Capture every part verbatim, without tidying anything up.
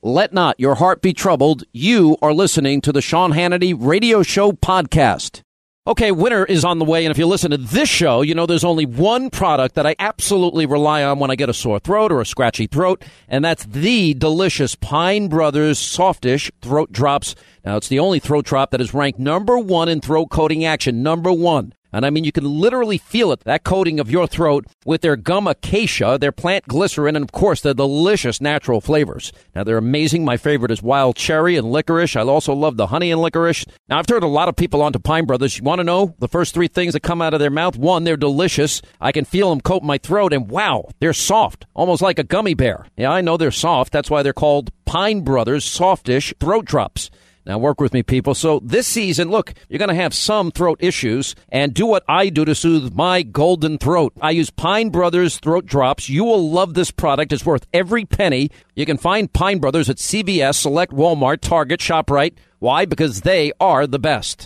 Let not your heart be troubled. You are listening to the Sean Hannity Radio Show podcast. Okay, winter is on the way, and if you listen to this show, you know there's only one product that I absolutely rely on when I get a sore throat or a scratchy throat, and that's the delicious Pine Brothers Softish Throat Drops. Now, it's the only throat drop that is ranked number one in throat coating action, number one. And I mean, you can literally feel it, that coating of your throat with their gum acacia, their plant glycerin, and of course, their delicious natural flavors. Now, they're amazing. My favorite is wild cherry and licorice. I also love the honey and licorice. Now, I've turned a lot of people onto Pine Brothers. You want to know the first three things that come out of their mouth? One, they're delicious. I can feel them coat my throat, and wow, they're soft, almost like a gummy bear. Yeah, I know they're soft. That's why they're called Pine Brothers Softish Throat Drops. Now, work with me, people. So this season, look, you're going to have some throat issues, and do what I do to soothe my golden throat. I use Pine Brothers Throat Drops. You will love this product. It's worth every penny. You can find Pine Brothers at C V S, Select, Walmart, Target, ShopRite. Why? Because they are the best.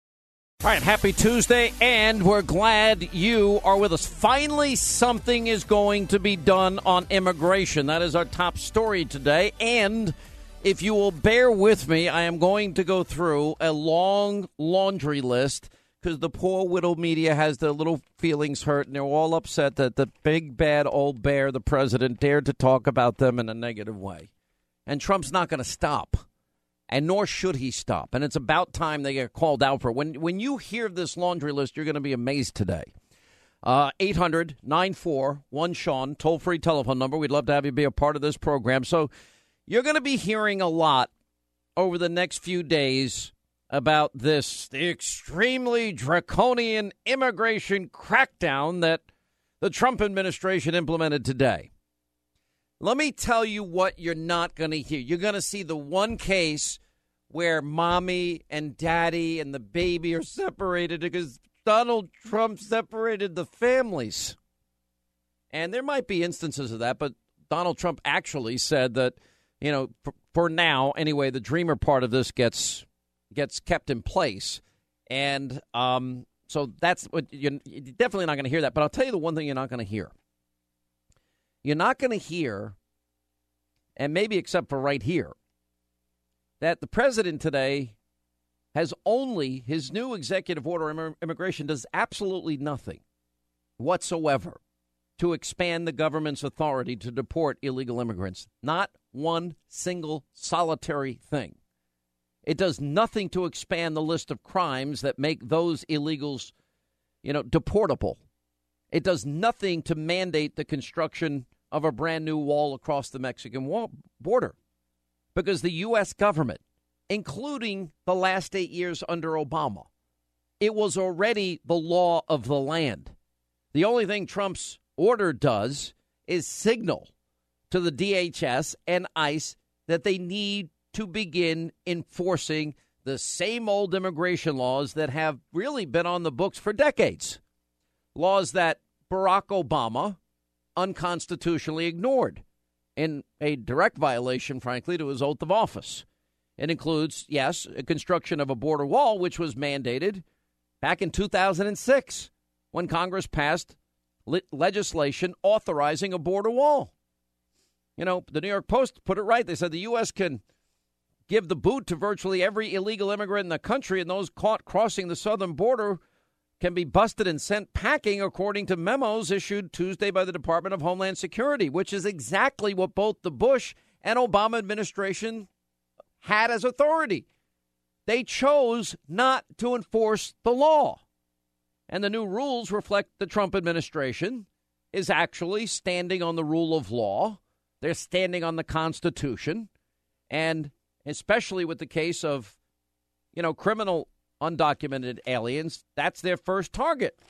All right, happy Tuesday, and we're glad you are with us. Finally, something is going to be done on immigration. That is our top story today, and if you will bear with me, I am going to go through a long laundry list because the poor widow media has their little feelings hurt, and they're all upset that the big, bad old bear, the president, dared to talk about them in a negative way. And Trump's not going to stop, and nor should he stop. And it's about time they get called out for it. When, when you hear this laundry list, you're going to be amazed today. Uh, eight hundred nine four one Sean, toll-free telephone number. We'd love to have you be a part of this program. So you're going to be hearing a lot over the next few days about this, the extremely draconian immigration crackdown that the Trump administration implemented today. Let me tell you what you're not going to hear. You're going to see the one case where mommy and daddy and the baby are separated because Donald Trump separated the families. And there might be instances of that, but Donald Trump actually said that, you know, for, for now, anyway, the dreamer part of this gets gets kept in place. And um, so that's what you're, you're definitely not going to hear that. But I'll tell you the one thing you're not going to hear. You're not going to hear, and maybe except for right here, that the president today has only, his new executive order on immigration does absolutely nothing whatsoever to expand the government's authority to deport illegal immigrants. Not one single solitary thing. It does nothing to expand the list of crimes that make those illegals, you know, deportable. It does nothing to mandate the construction of a brand new wall across the Mexican wall border, because the U S government, including the last eight years under Obama, it was already the law of the land. The only thing Trump's order does is signal to the D H S and ICE that they need to begin enforcing the same old immigration laws that have really been on the books for decades. Laws that Barack Obama unconstitutionally ignored in a direct violation, frankly, to his oath of office. It includes, yes, a construction of a border wall, which was mandated back in two thousand six when Congress passed le- legislation authorizing a border wall. You know, the New York Post put it right. They said the U S can give the boot to virtually every illegal immigrant in the country, and those caught crossing the southern border can be busted and sent packing, according to memos issued Tuesday by the Department of Homeland Security, which is exactly what both the Bush and Obama administration had as authority. They chose not to enforce the law. And the new rules reflect the Trump administration is actually standing on the rule of law. They're standing on the Constitution. And especially with the case of, you know, criminal undocumented aliens, that's their first target.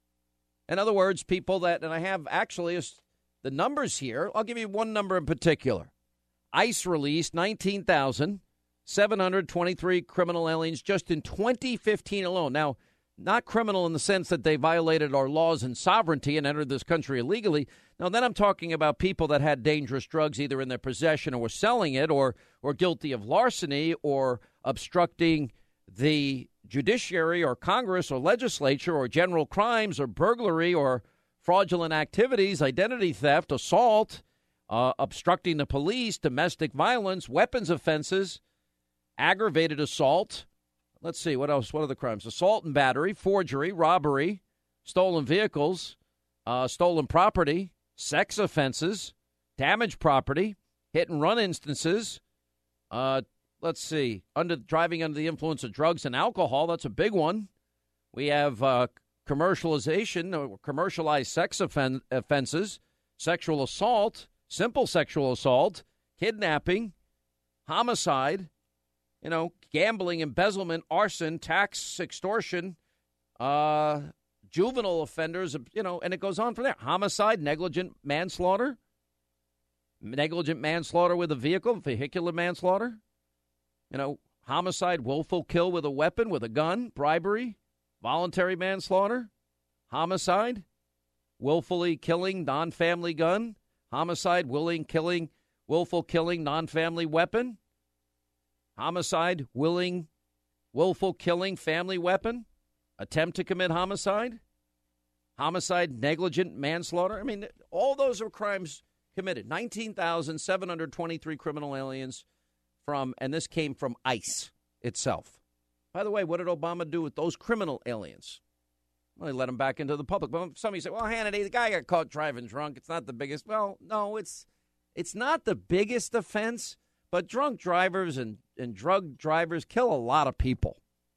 In other words, people that, and I have actually the numbers here. I'll give you one number in particular. ICE released nineteen thousand seven hundred twenty-three criminal aliens just in twenty fifteen alone. Now, not criminal in the sense that they violated our laws and sovereignty and entered this country illegally. Now, then I'm talking about people that had dangerous drugs either in their possession or were selling it, or or guilty of larceny or obstructing the judiciary or Congress or legislature, or general crimes or burglary or fraudulent activities, identity theft, assault, uh, obstructing the police, domestic violence, weapons offenses, aggravated assault. Let's see, what else? What are the crimes? Assault and battery, forgery, robbery, stolen vehicles, uh, stolen property, sex offenses, damaged property, hit and run instances. Uh, let's see, under driving under the influence of drugs and alcohol. That's a big one. We have uh, commercialization or commercialized sex offen- offenses, sexual assault, simple sexual assault, kidnapping, homicide. You know, gambling, embezzlement, arson, tax extortion, uh, juvenile offenders, you know, and it goes on from there. Homicide, negligent manslaughter, negligent manslaughter with a vehicle, vehicular manslaughter, you know, homicide, willful kill with a weapon, with a gun, bribery, voluntary manslaughter, homicide, willfully killing, non-family gun, homicide, willing killing, willful killing, non-family weapon, homicide, willing, willful killing, family weapon, attempt to commit homicide, homicide, negligent manslaughter. I mean, all those are crimes committed. nineteen thousand seven hundred twenty-three criminal aliens from, and this came from ICE itself. By the way, what did Obama do with those criminal aliens? Well, he let them back into the public. But somebody said, well, Hannity, the guy got caught driving drunk. It's not the biggest. Well, no, it's it's not the biggest offense. But drunk drivers and, and drug drivers kill a lot of people.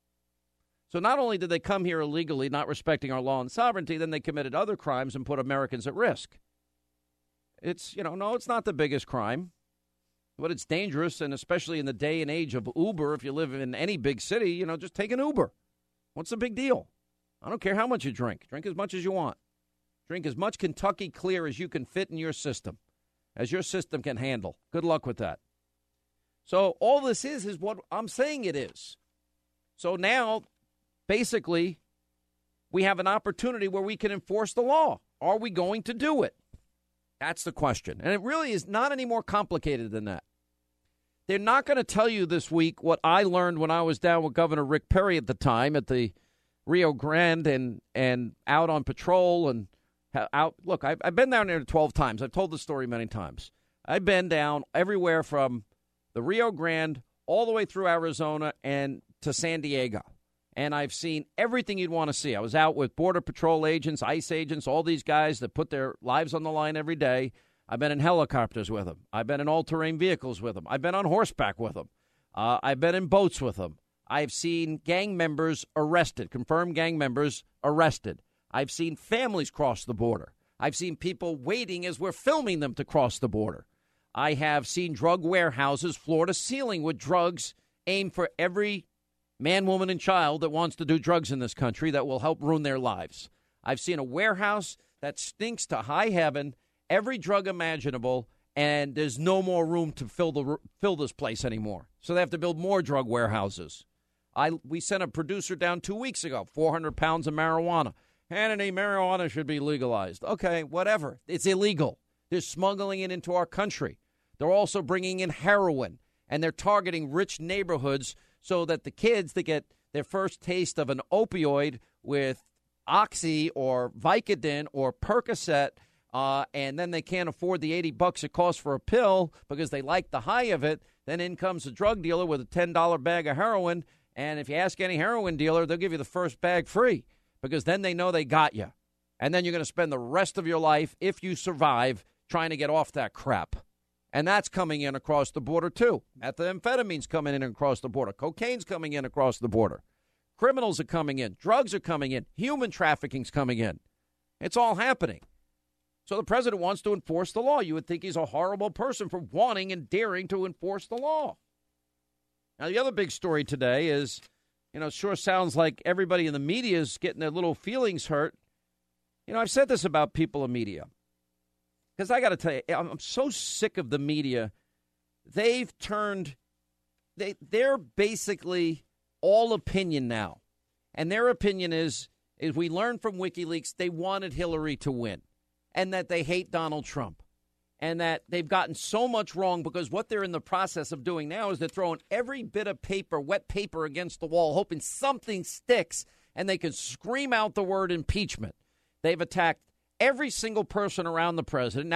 So not only did they come here illegally, not respecting our law and sovereignty, then they committed other crimes and put Americans at risk. It's, you know, no, it's not the biggest crime, but it's dangerous. And especially in the day and age of Uber, if you live in any big city, you know, just take an Uber. What's the big deal? I don't care how much you drink. Drink as much as you want. Drink as much Kentucky Clear as you can fit in your system, as your system can handle. Good luck with that. So all this is, is what I'm saying it is. So now, basically, we have an opportunity where we can enforce the law. Are we going to do it? That's the question. And it really is not any more complicated than that. They're not going to tell you this week what I learned when I was down with Governor Rick Perry at the time at the Rio Grande and, and out on patrol and out. Look, I've, I've been down there twelve times. I've told the story many times. I've been down everywhere from the Rio Grande all the way through Arizona and to San Diego. And I've seen everything you'd want to see. I was out with Border Patrol agents, ICE agents, all these guys that put their lives on the line every day. I've been in helicopters with them. I've been in all-terrain vehicles with them. I've been on horseback with them. Uh, I've been in boats with them. I've seen gang members arrested, confirmed gang members arrested. I've seen families cross the border. I've seen people waiting as we're filming them to cross the border. I have seen drug warehouses floor to ceiling with drugs aimed for every man, woman, and child that wants to do drugs in this country that will help ruin their lives. I've seen a warehouse that stinks to high heaven, every drug imaginable, and there's no more room to fill the fill this place anymore. So they have to build more drug warehouses. I we sent a producer down two weeks ago, four hundred pounds of marijuana. Hannity, marijuana should be legalized. Okay, whatever. It's illegal. They're smuggling it into our country. They're also bringing in heroin, and they're targeting rich neighborhoods so that the kids that get their first taste of an opioid with Oxy or Vicodin or Percocet, uh, and then they can't afford the eighty bucks it costs for a pill because they like the high of it, then in comes a drug dealer with a ten dollar bag of heroin, and if you ask any heroin dealer, they'll give you the first bag free because then they know they got you. And then you're going to spend the rest of your life, if you survive, trying to get off that crap. And that's coming in across the border, too. Methamphetamine's coming in across the border. Cocaine's coming in across the border. Criminals are coming in. Drugs are coming in. Human trafficking's coming in. It's all happening. So the president wants to enforce the law. You would think he's a horrible person for wanting and daring to enforce the law. Now, the other big story today is, you know, it sure sounds like everybody in the media is getting their little feelings hurt. You know, I've said this about people in media. Because I got to tell you, I'm so sick of the media. They've turned, they, they're basically all opinion now. And their opinion is, is we learned from WikiLeaks, they wanted Hillary to win. And that they hate Donald Trump. And that they've gotten so much wrong because what they're in the process of doing now is they're throwing every bit of paper, wet paper against the wall, hoping something sticks and they can scream out the word impeachment. They've attacked every single person around the president. Now they're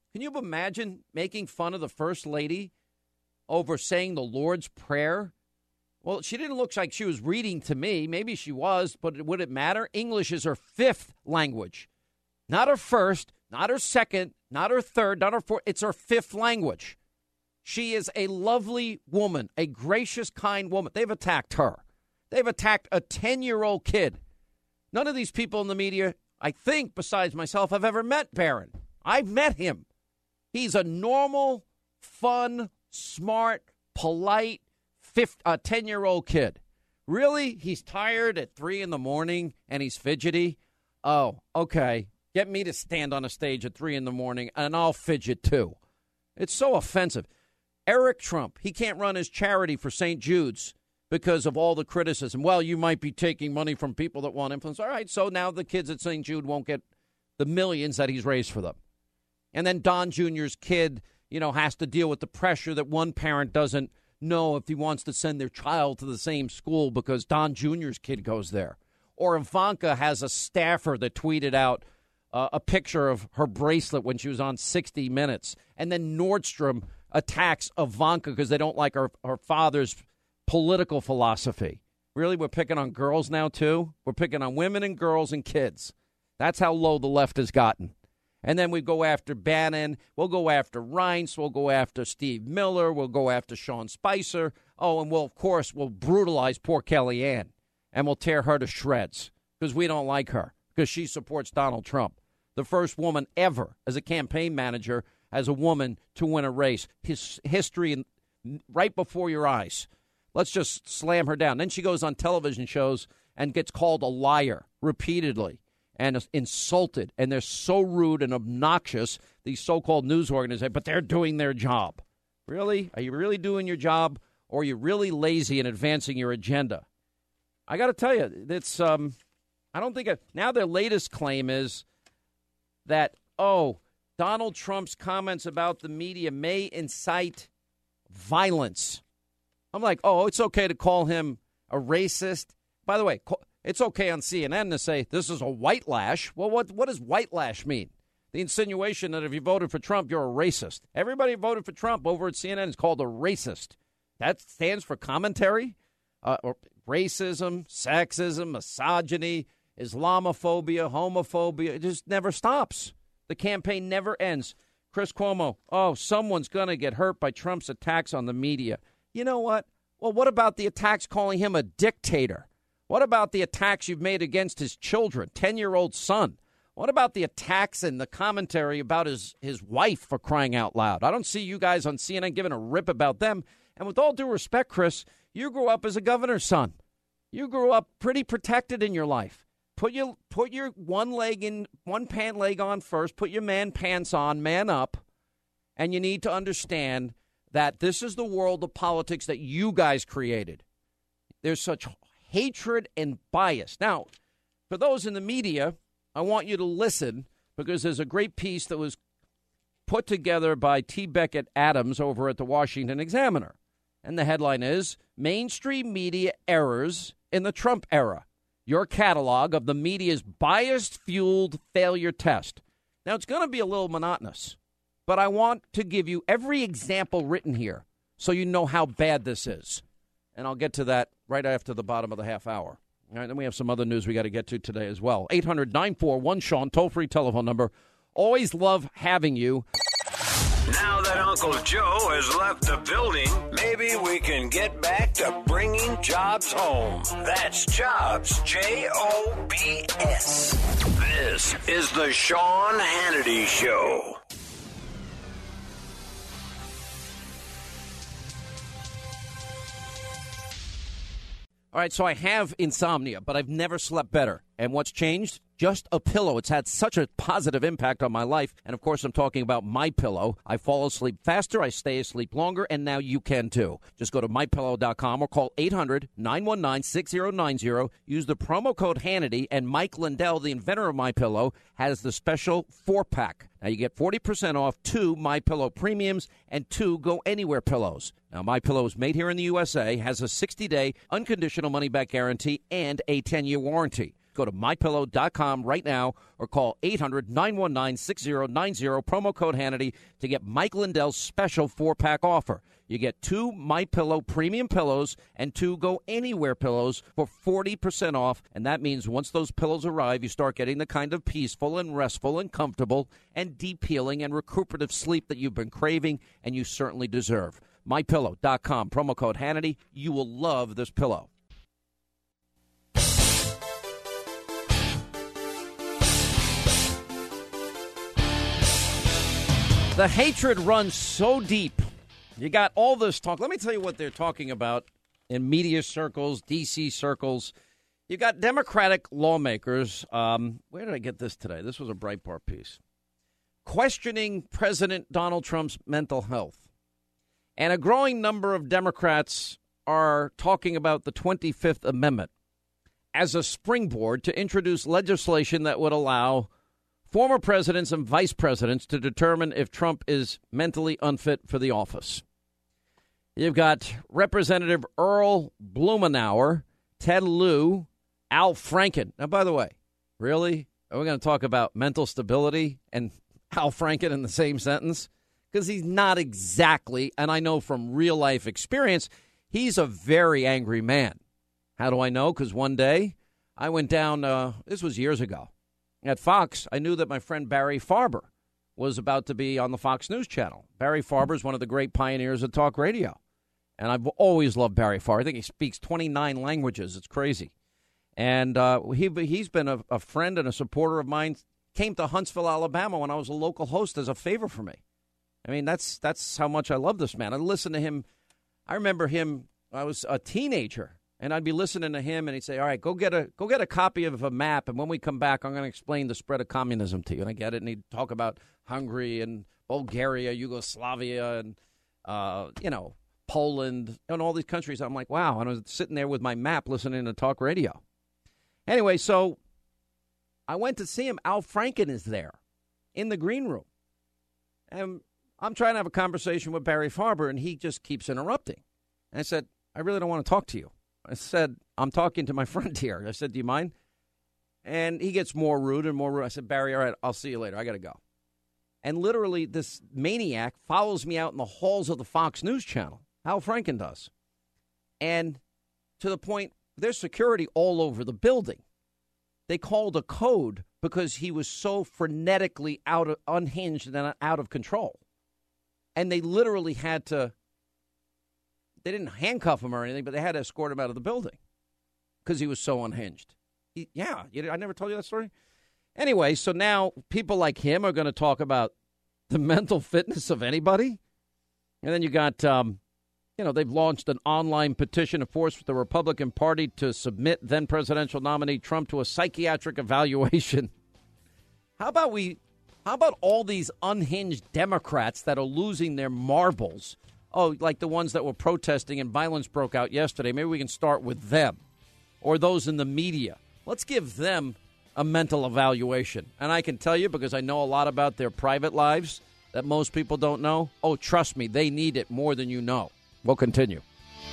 Can you imagine making fun of the First Lady over saying the Lord's Prayer? Well, she didn't look like she was reading to me. Maybe she was, but would it matter? English is her fifth language. Not her first, not her second, not her third, not her fourth. It's her fifth language. She is a lovely woman, a gracious, kind woman. They've attacked her. They've attacked a ten-year-old kid. None of these people in the media, I think, besides myself, have ever met Barron. I've met him. He's a normal, fun, smart, polite, uh, ten-year-old kid. Really? He's tired at three in the morning and he's fidgety? Oh, okay. Get me to stand on a stage at three in the morning and I'll fidget too. It's so offensive. Eric Trump, he can't run his charity for Saint Jude's because of all the criticism. Well, you might be taking money from people that want influence. All right, so now the kids at Saint Jude won't get the millions that he's raised for them. And then Don Junior's kid, you know, has to deal with the pressure that one parent doesn't know if he wants to send their child to the same school because Don Junior's kid goes there. Or Ivanka has a staffer that tweeted out uh, a picture of her bracelet when she was on sixty minutes. And then Nordstrom attacks Ivanka because they don't like her, her father's political philosophy. Really, we're picking on girls now, too? We're picking on women and girls and kids. That's how low the left has gotten. And then we go after Bannon. We'll go after Reince. We'll go after Steve Miller. We'll go after Sean Spicer. Oh, and we'll, of course, we'll brutalize poor Kellyanne. And we'll tear her to shreds because we don't like her because she supports Donald Trump. The first woman ever as a campaign manager as a woman to win a race. His history in, right before your eyes. Let's just slam her down. Then she goes on television shows and gets called a liar repeatedly and insulted. And they're so rude and obnoxious, these so-called news organizations, but they're doing their job. Really? Are you really doing your job, or are you really lazy in advancing your agenda? I got to tell you, it's, um, I don't think, I, now their latest claim is that, oh, Donald Trump's comments about the media may incite violence. I'm like, oh, it's okay to call him a racist. By the way, it's okay on C N N to say this is a white lash. Well, what, what does white lash mean? The insinuation that if you voted for Trump, you're a racist. Everybody who voted for Trump over at C N N is called a racist. That stands for commentary, uh, or racism, sexism, misogyny, Islamophobia, homophobia. It just never stops. The campaign never ends. Chris Cuomo, oh, someone's going to get hurt by Trump's attacks on the media. You know what? Well, what about the attacks calling him a dictator? What about the attacks you've made against his children, ten-year-old son? What about the attacks and the commentary about his, his wife, for crying out loud? I don't see you guys on C N N giving a rip about them. And with all due respect, Chris, you grew up as a governor's son. You grew up pretty protected in your life. Put your put your one leg in, one pant leg on first. Put your man pants on, man up. And you need to understand that this is the world of politics that you guys created. There's such hatred and bias. Now, for those in the media, I want you to listen because there's a great piece that was put together by T. Beckett Adams over at the Washington Examiner. And the headline is, Mainstream Media Errors in the Trump Era. Your catalog of the media's bias-fueled failure test. Now, it's going to be a little monotonous, but I want to give you every example written here so you know how bad this is. And I'll get to that right after the bottom of the half hour. All right, then we have some other news we got to get to today as well. eight hundred nine four one Sean, toll-free telephone number. Always love having you. Now that Uncle Joe has left the building, maybe we can get back to bringing jobs home. That's Jobs, J O B S. This is the Sean Hannity Show. All right, so I have insomnia, but I've never slept better. And what's changed? Just a pillow. It's had such a positive impact on my life. And, of course, I'm talking about MyPillow. I fall asleep faster, I stay asleep longer, and now you can, too. Just go to my pillow dot com or call eight hundred nine one nine six zero nine zero. Use the promo code Hannity, and Mike Lindell, the inventor of MyPillow, has the special four-pack. Now, you get forty percent off two MyPillow premiums and two Go Anywhere pillows. Now, MyPillow is made here in the U S A, has a sixty-day unconditional money-back guarantee, and a ten-year warranty. Go to my pillow dot com right now or call eight hundred, nine one nine, six zero nine zero, promo code Hannity, to get Mike Lindell's special four-pack offer. You get two MyPillow premium pillows and two Go Anywhere pillows for forty percent off, and that means once those pillows arrive, you start getting the kind of peaceful and restful and comfortable and deep healing and recuperative sleep that you've been craving and you certainly deserve. my pillow dot com, promo code Hannity. You will love this pillow. The hatred runs so deep. You got all this talk. Let me tell you what they're talking about in media circles, D C circles. You got Democratic lawmakers. Um, where did I get this today? This was a Breitbart piece. Questioning President Donald Trump's mental health. And a growing number of Democrats are talking about the twenty-fifth Amendment as a springboard to introduce legislation that would allow former presidents and vice presidents to determine if Trump is mentally unfit for the office. You've got Representative Earl Blumenauer, Ted Lieu, Al Franken. Now, by the way, really? Are we going to talk about mental stability and Al Franken in the same sentence? Because he's not exactly, and I know from real-life experience, he's a very angry man. How do I know? Because one day I went down, uh, this was years ago, at Fox. I knew that my friend Barry Farber was about to be on the Fox News channel. Barry Farber is one of the great pioneers of talk radio. And I've always loved Barry Farber. I think he speaks twenty-nine languages. It's crazy. And uh, he, he's been a, a friend and a supporter of mine. Came to Huntsville, Alabama when I was a local host as a favor for me. I mean, that's that's how much I love this man. I listened to him. I remember him. I was a teenager, and I'd be listening to him, and he'd say, all right, go get a go get a copy of a map, and when we come back, I'm going to explain the spread of communism to you. And I get it, and he'd talk about Hungary and Bulgaria, Yugoslavia, and, uh, you know, Poland, and all these countries. I'm like, wow. And I was sitting there with my map listening to talk radio. Anyway, so I went to see him. Al Franken is there in the green room. And I'm trying to have a conversation with Barry Farber, and he just keeps interrupting. And I said, I really don't want to talk to you. I said, I'm talking to my friend here. I said, do you mind? And he gets more rude and more rude. I said, Barry, all right, I'll see you later. I got to go. And literally this maniac follows me out in the halls of the Fox News channel. Al Franken does. And to the point, there's security all over the building. They called a code because he was so frenetically out of, unhinged and out of control. And they literally had to, they didn't handcuff him or anything, but they had to escort him out of the building because he was so unhinged. He, yeah, you, I never told you that story? Anyway, so now people like him are going to talk about the mental fitness of anybody. And then you got, um, you know, they've launched an online petition to force the Republican Party to submit then presidential nominee Trump to a psychiatric evaluation. How about we, how about all these unhinged Democrats that are losing their marbles? Oh, like the ones that were protesting and violence broke out yesterday. Maybe we can start with them or those in the media. Let's give them a mental evaluation. And I can tell you, because I know a lot about their private lives that most people don't know. Oh, trust me, they need it more than you know. We'll continue.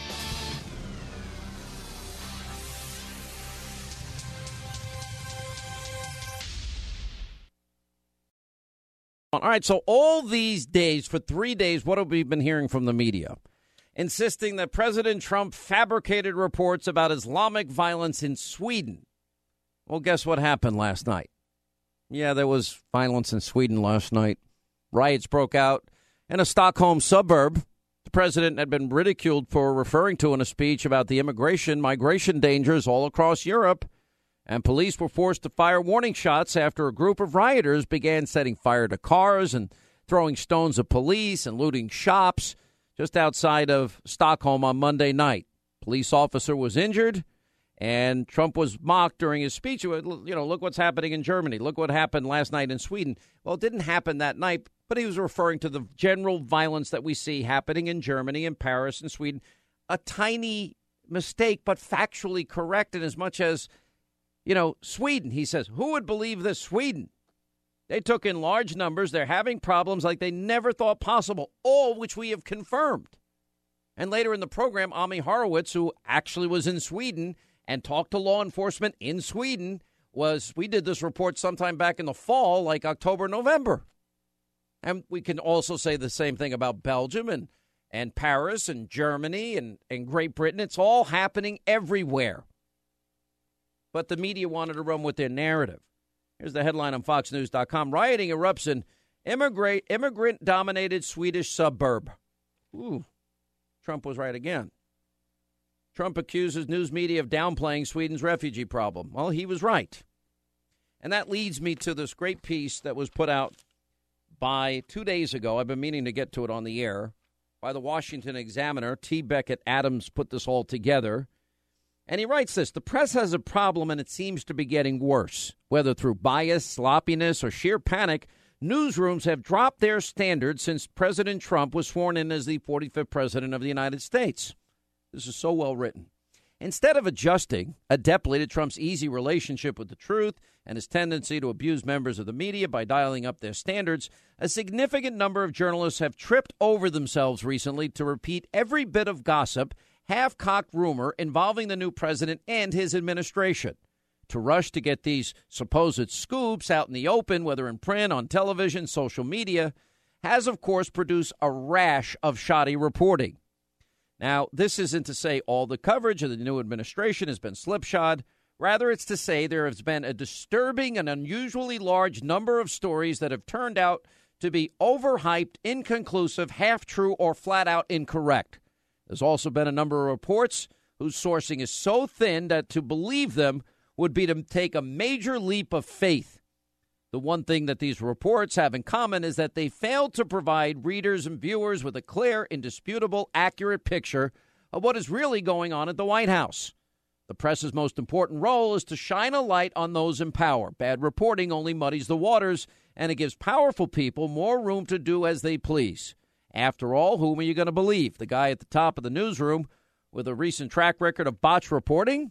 All right, so all these days, for three days, what have we been hearing from the media? Insisting that President Trump fabricated reports about Islamic violence in Sweden. Well, guess what happened last night? Yeah, there was violence in Sweden last night. Riots broke out in a Stockholm suburb. The president had been ridiculed for referring to in a speech about the immigration, migration dangers all across Europe. And police were forced to fire warning shots after a group of rioters began setting fire to cars and throwing stones at police and looting shops just outside of Stockholm on Monday night. Police officer was injured, and Trump was mocked during his speech. You know, look what's happening in Germany. Look what happened last night in Sweden. Well, it didn't happen that night, but he was referring to the general violence that we see happening in Germany and Paris and Sweden. A tiny mistake, but factually correct in as much as, you know, Sweden, he says, who would believe this? Sweden? They took in large numbers. They're having problems like they never thought possible, all which we have confirmed. And later in the program, Ami Horowitz, who actually was in Sweden and talked to law enforcement in Sweden, was we did this report sometime back in the fall, like October, November. And we can also say the same thing about Belgium and, and Paris and Germany and, and Great Britain. It's all happening everywhere. But the media wanted to run with their narrative. Here's the headline on fox news dot com. Rioting erupts in immigrant, immigrant-dominated Swedish suburb. Ooh, Trump was right again. Trump accuses news media of downplaying Sweden's refugee problem. Well, he was right. And that leads me to this great piece that was put out by two days ago. I've been meaning to get to it on the air. By the Washington Examiner. T. Beckett Adams put this all together. And he writes this: the press has a problem, and it seems to be getting worse. Whether through bias, sloppiness, or sheer panic, newsrooms have dropped their standards since President Trump was sworn in as the forty-fifth president of the United States. This is so well written. Instead of adjusting adeptly to Trump's easy relationship with the truth and his tendency to abuse members of the media by dialing up their standards, a significant number of journalists have tripped over themselves recently to repeat every bit of gossip, half-cocked rumor involving the new president and his administration. To rush to get these supposed scoops out in the open, whether in print, on television, social media, has, of course, produced a rash of shoddy reporting. Now, this isn't to say all the coverage of the new administration has been slipshod. Rather, it's to say there has been a disturbing and unusually large number of stories that have turned out to be overhyped, inconclusive, half-true, or flat-out incorrect. There's also been a number of reports whose sourcing is so thin that to believe them would be to take a major leap of faith. The one thing that these reports have in common is that they failed to provide readers and viewers with a clear, indisputable, accurate picture of what is really going on at the White House. The press's most important role is to shine a light on those in power. Bad reporting only muddies the waters, and it gives powerful people more room to do as they please. After all, whom are you going to believe? The guy at the top of the newsroom with a recent track record of botched reporting?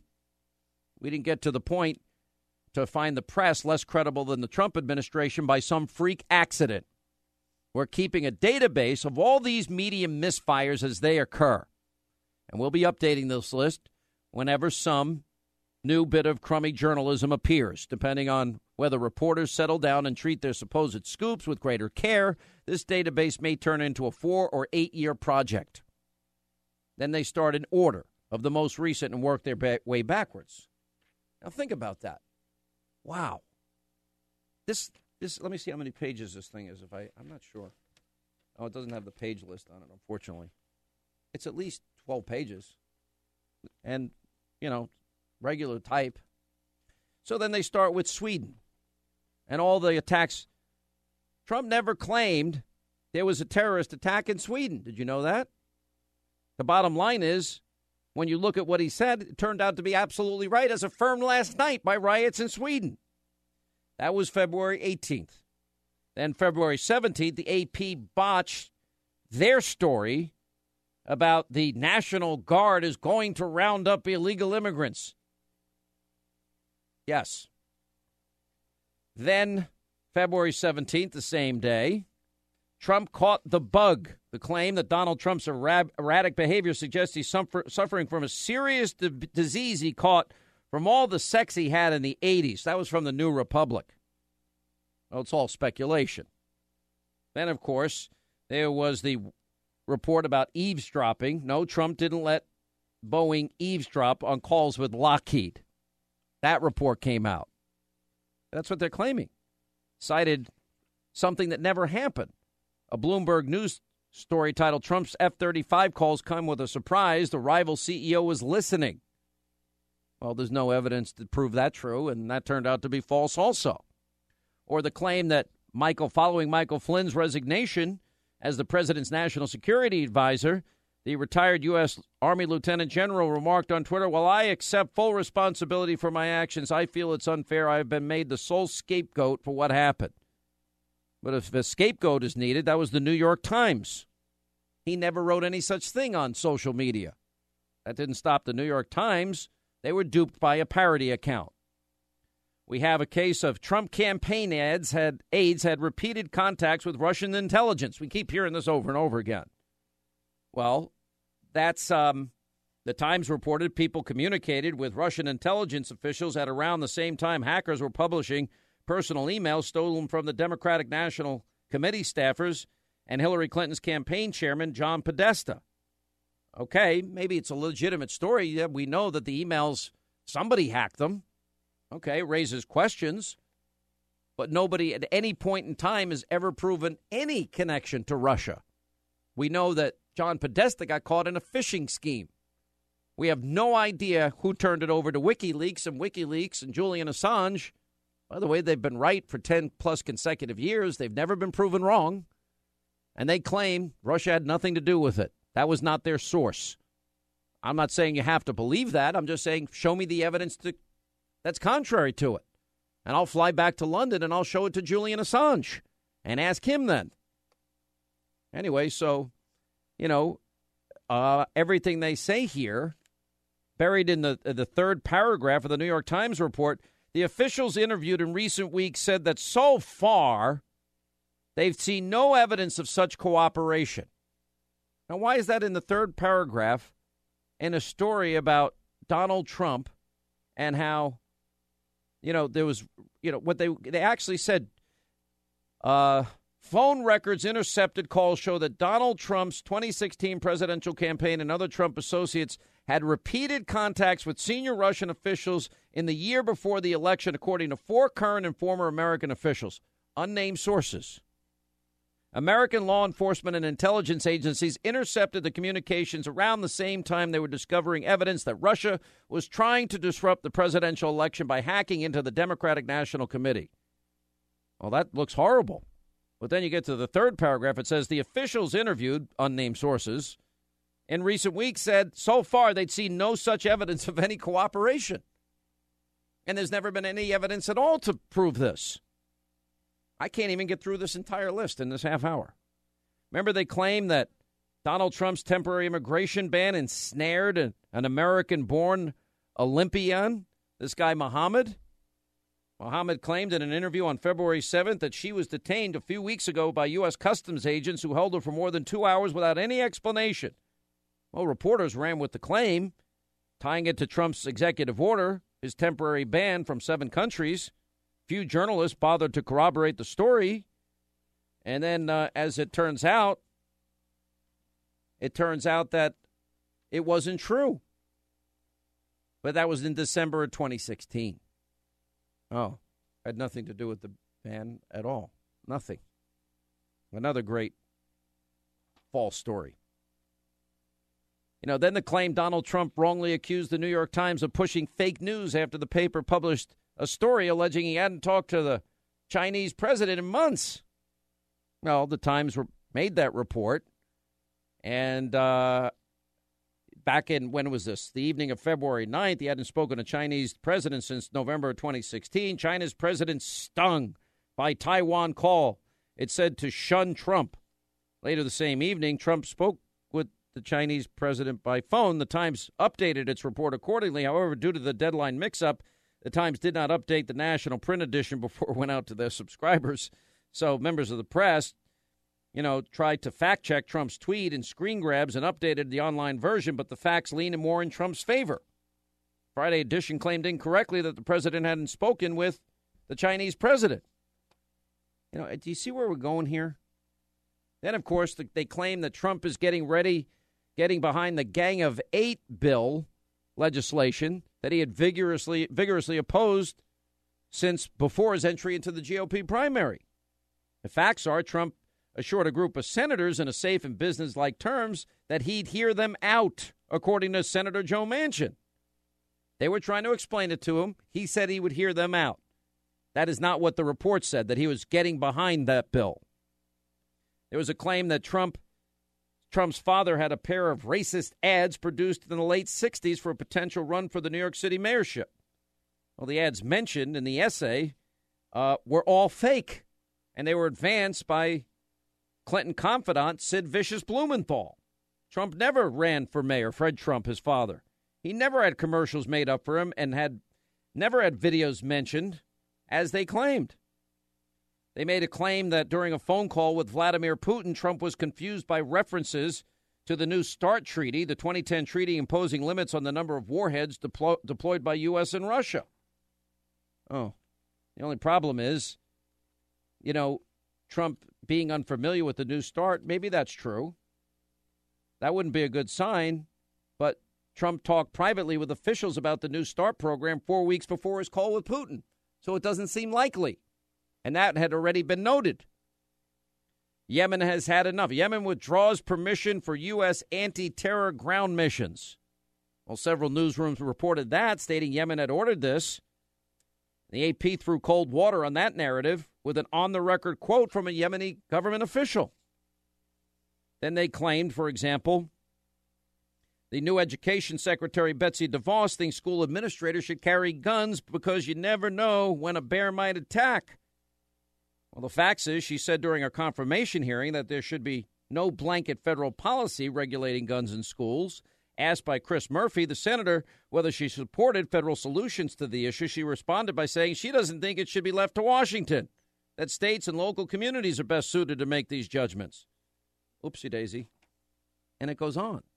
We didn't get to the point to find the press less credible than the Trump administration by some freak accident. We're keeping a database of all these media misfires as they occur. And we'll be updating this list whenever some new bit of crummy journalism appears. Depending on whether reporters settle down and treat their supposed scoops with greater care, this database may turn into a four- or eight-year project. Then they start in order of the most recent and work their ba- way backwards. Now think about that. Wow. This, this. Let me see how many pages this thing is. If I, I'm not sure. Oh, it doesn't have the page list on it, unfortunately. It's at least twelve pages. And, you know, regular type. So then they start with Sweden and all the attacks. Trump never claimed there was a terrorist attack in Sweden. Did you know that? The bottom line is, when you look at what he said, it turned out to be absolutely right, as affirmed last night by riots in Sweden. That was February eighteenth. Then February seventeenth, the A P botched their story about the National Guard is going to round up illegal immigrants. Yes. Then February seventeenth, the same day, Trump caught the bug. The claim that Donald Trump's erratic behavior suggests he's suffer- suffering from a serious d- disease he caught from all the sex he had in the eighties. That was from the New Republic. Well, it's all speculation. Then, of course, there was the report about eavesdropping. No, Trump didn't let Boeing eavesdrop on calls with Lockheed. That report came out. That's what they're claiming. Cited something that never happened. A Bloomberg News story titled Trump's F thirty-five calls come with a surprise. The rival C E O was listening. Well, there's no evidence to prove that true, and that turned out to be false also. Or the claim that Michael, following Michael Flynn's resignation as the president's national security advisor, the retired U S. Army Lieutenant General remarked on Twitter, "While I accept full responsibility for my actions, I feel it's unfair. I have been made the sole scapegoat for what happened." But if a scapegoat is needed, that was the New York Times. He never wrote any such thing on social media. That didn't stop the New York Times. They were duped by a parody account. We have a case of Trump campaign ads had aides had repeated contacts with Russian intelligence. We keep hearing this over and over again. Well, that's um, The Times reported people communicated with Russian intelligence officials at around the same time hackers were publishing personal emails stolen from the Democratic National Committee staffers and Hillary Clinton's campaign chairman, John Podesta. Okay, maybe it's a legitimate story. Yeah, we know that the emails, somebody hacked them. Okay, raises questions. But nobody at any point in time has ever proven any connection to Russia. We know that John Podesta got caught in a phishing scheme. We have no idea who turned it over to WikiLeaks and WikiLeaks and Julian Assange. By the way, they've been right for ten plus consecutive years. They've never been proven wrong. And they claim Russia had nothing to do with it. That was not their source. I'm not saying you have to believe that. I'm just saying show me the evidence to, that's contrary to it. And I'll fly back to London and I'll show it to Julian Assange and ask him then. Anyway, so, you know, uh, everything they say here, buried in the the third paragraph of the New York Times report, the officials interviewed in recent weeks said that so far they've seen no evidence of such cooperation. Now, why is that in the third paragraph in a story about Donald Trump and how, you know, there was, you know, what they they actually said, uh, phone records intercepted calls show that Donald Trump's twenty sixteen presidential campaign and other Trump associates had repeated contacts with senior Russian officials in the year before the election, according to four current and former American officials, unnamed sources. American law enforcement and intelligence agencies intercepted the communications around the same time they were discovering evidence that Russia was trying to disrupt the presidential election by hacking into the Democratic National Committee. Well, that looks horrible. But then you get to the third paragraph. It says the officials interviewed, unnamed sources, in recent weeks said so far they'd seen no such evidence of any cooperation. And there's never been any evidence at all to prove this. I can't even get through this entire list in this half hour. Remember, they claim that Donald Trump's temporary immigration ban ensnared an, an American-born Olympian, this guy Mohammed. Mohammed claimed in an interview on February seventh that she was detained a few weeks ago by U S customs agents who held her for more than two hours without any explanation. Well, reporters ran with the claim, tying it to Trump's executive order, his temporary ban from seven countries. Few journalists bothered to corroborate the story. And then, uh, as it turns out, it turns out that it wasn't true. But that was in December of twenty sixteen. Oh, had nothing to do with the ban at all. Nothing. Another great false story. You know, then the claim Donald Trump wrongly accused the New York Times of pushing fake news after the paper published a story alleging he hadn't talked to the Chinese president in months. Well, the Times made that report. And uh, back in, when was this? The evening of February ninth, he hadn't spoken to Chinese president since November of twenty sixteen. China's president stung by Taiwan call. It said to shun Trump. Later the same evening, Trump spoke with the Chinese president by phone. The Times updated its report accordingly. However, due to the deadline mix-up, the Times did not update the national print edition before it went out to their subscribers. So members of the press, you know, tried to fact-check Trump's tweet and screen grabs and updated the online version, but the facts leaned more in Trump's favor. Friday edition claimed incorrectly that the president hadn't spoken with the Chinese president. You know, do you see where we're going here? Then, of course, the, they claim that Trump is getting ready, getting behind the Gang of Eight bill legislation that he had vigorously vigorously opposed since before his entry into the G O P primary. The facts are Trump assured a group of senators in a safe and businesslike terms that he'd hear them out, according to Senator Joe Manchin. They were trying to explain it to him. He said he would hear them out. That is not what the report said, that he was getting behind that bill. There was a claim that Trump Trump's father had a pair of racist ads produced in the late sixties for a potential run for the New York City mayorship. Well, the ads mentioned in the essay uh, were all fake, and they were advanced by Clinton confidant Sid Vicious Blumenthal. Trump never ran for mayor, Fred Trump, his father. He never had commercials made up for him and had never had videos mentioned, as they claimed. They made a claim that during a phone call with Vladimir Putin, Trump was confused by references to the New START treaty, the twenty ten treaty imposing limits on the number of warheads deplo- deployed by U S and Russia. Oh, the only problem is, you know, Trump being unfamiliar with the New START. Maybe that's true. That wouldn't be a good sign. But Trump talked privately with officials about the New START program four weeks before his call with Putin. So it doesn't seem likely. And that had already been noted. Yemen has had enough. Yemen withdraws permission for U S anti-terror ground missions. Well, several newsrooms reported that, stating Yemen had ordered this. The A P threw cold water on that narrative with an on-the-record quote from a Yemeni government official. Then they claimed, for example, the new Education Secretary, Betsy DeVos, thinks school administrators should carry guns because you never know when a bear might attack. Well, the facts is, she said during her confirmation hearing that there should be no blanket federal policy regulating guns in schools. Asked by Chris Murphy, the senator, whether she supported federal solutions to the issue, she responded by saying she doesn't think it should be left to Washington, that states and local communities are best suited to make these judgments. Oopsie daisy. And it goes on.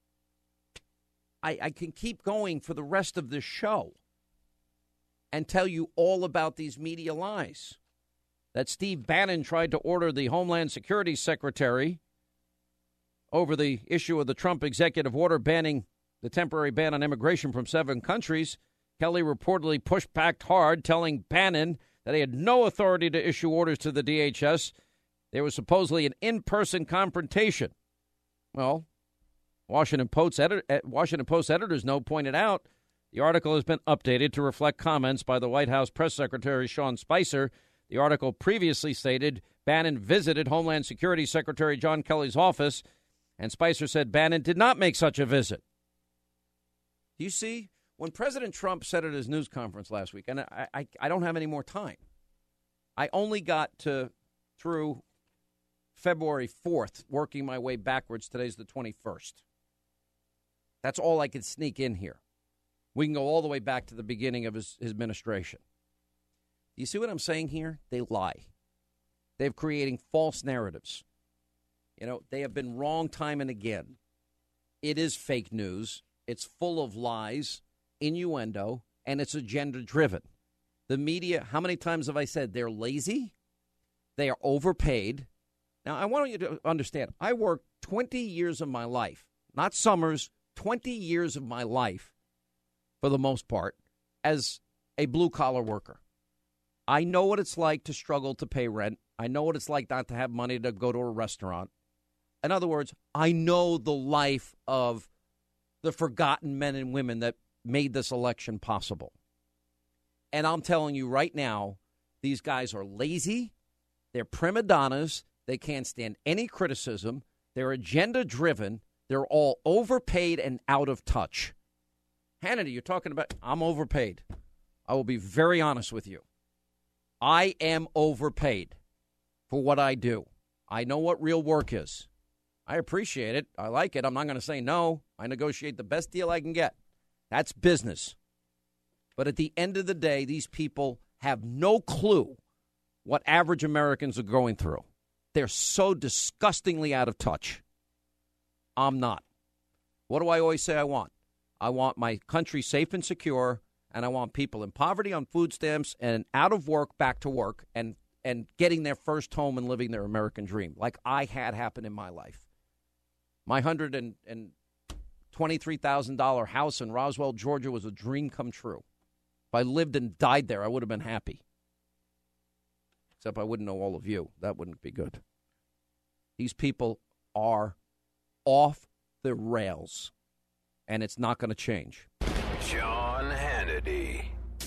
I, I can keep going for the rest of this show and tell you all about these media lies. That Steve Bannon tried to order the Homeland Security Secretary over the issue of the Trump executive order banning the temporary ban on immigration from seven countries. Kelly reportedly pushed back hard, telling Bannon that he had no authority to issue orders to the D H S. There was supposedly an in-person confrontation. Well, Washington Post, edit- Washington Post editor's note pointed out the article has been updated to reflect comments by the White House press secretary Sean Spicer. The article previously stated Bannon visited Homeland Security Secretary John Kelly's office, and Spicer said Bannon did not make such a visit. You see, when President Trump said at his news conference last week, and I, I, I don't have any more time, I only got to through February fourth, working my way backwards. Today's the twenty-first. That's all I could sneak in here. We can go all the way back to the beginning of his, his administration. You see what I'm saying here? They lie. They're creating false narratives. You know, they have been wrong time and again. It is fake news. It's full of lies, innuendo, and it's agenda-driven. The media, how many times have I said they're lazy? They are overpaid. Now, I want you to understand, I worked twenty years of my life, not summers, twenty years of my life, for the most part, as a blue-collar worker. I know what it's like to struggle to pay rent. I know what it's like not to have money to go to a restaurant. In other words, I know the life of the forgotten men and women that made this election possible. And I'm telling you right now, these guys are lazy. They're prima donnas. They can't stand any criticism. They're agenda-driven. They're all overpaid and out of touch. Hannity, you're talking about, I'm overpaid. I will be very honest with you. I am overpaid for what I do. I know what real work is. I appreciate it. I like it. I'm not going to say no. I negotiate the best deal I can get. That's business. But at the end of the day, these people have no clue what average Americans are going through. They're so disgustingly out of touch. I'm not. What do I always say I want? I want my country safe and secure, and I want people in poverty on food stamps and out of work back to work and, and getting their first home and living their American dream like I had happen in my life. My one hundred twenty-three thousand dollars house in Roswell, Georgia was a dream come true. If I lived and died there, I would have been happy. Except I wouldn't know all of you. That wouldn't be good. These people are off the rails, and it's not going to change. Sean Hannity.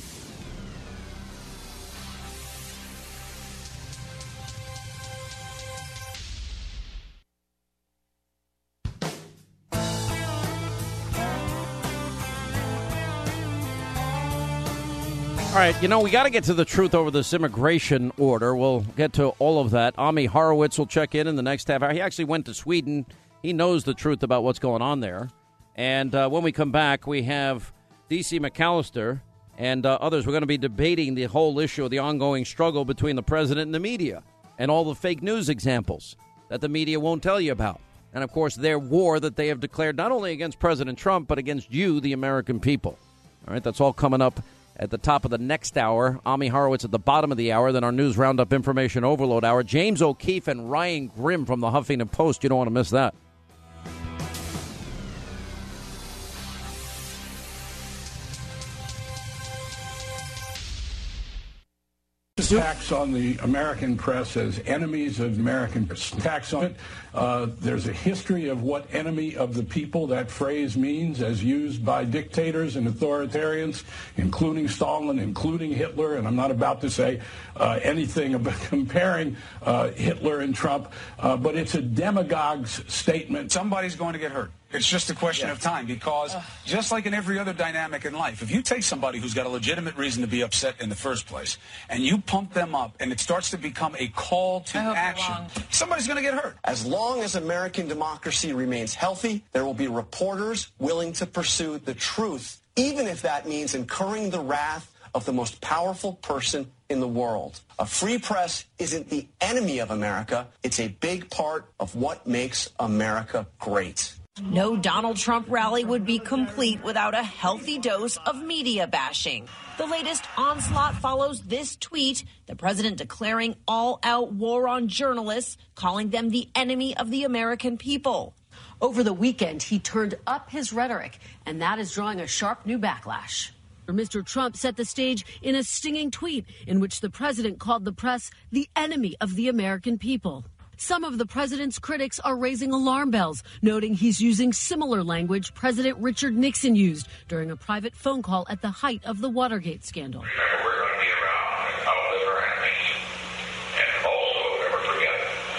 All right, you know, we got to get to the truth over this immigration order. We'll get to all of that. Ami Horowitz will check in in the next half hour. He actually went to Sweden. He knows the truth about what's going on there. And uh, when we come back, we have D C McAllister and uh, others. We're going to be debating the whole issue of the ongoing struggle between the president and the media and all the fake news examples that the media won't tell you about. and, of course, their war that they have declared not only against President Trump, but against you, the American people. All right, that's all coming up at the top of the next hour. Ami Horowitz at the bottom of the hour. Then our news roundup information overload hour. James O'Keefe and Ryan Grimm from the Huffington Post. You don't want to miss that. Attacks on the American press as enemies of American press. Attacks on it. Uh, there's a history of what enemy of the people that phrase means as used by dictators and authoritarians, including Stalin, including Hitler. And I'm not about to say uh, anything about comparing uh, Hitler and Trump, uh, but it's a demagogue's statement. Somebody's going to get hurt. It's just a question yeah. of time because just like in every other dynamic in life, if you take somebody who's got a legitimate reason to be upset in the first place and you pump them up and it starts to become a call to action, somebody's going to get hurt. As long as American democracy remains healthy, there will be reporters willing to pursue the truth, even if that means incurring the wrath of the most powerful person in the world. A free press isn't the enemy of America. It's a big part of what makes America great. No Donald Trump rally would be complete without a healthy dose of media bashing. The latest onslaught follows this tweet, the president declaring all-out war on journalists, calling them the enemy of the American people. Over the weekend, he turned up his rhetoric, and that is drawing a sharp new backlash. Mister Trump set the stage in a stinging tweet in which the president called the press the enemy of the American people. Some of the president's critics are raising alarm bells, noting he's using similar language President Richard Nixon used during a private phone call at the height of the Watergate scandal. Remember, we're going to be around and outlive our enemies. And also, never forget,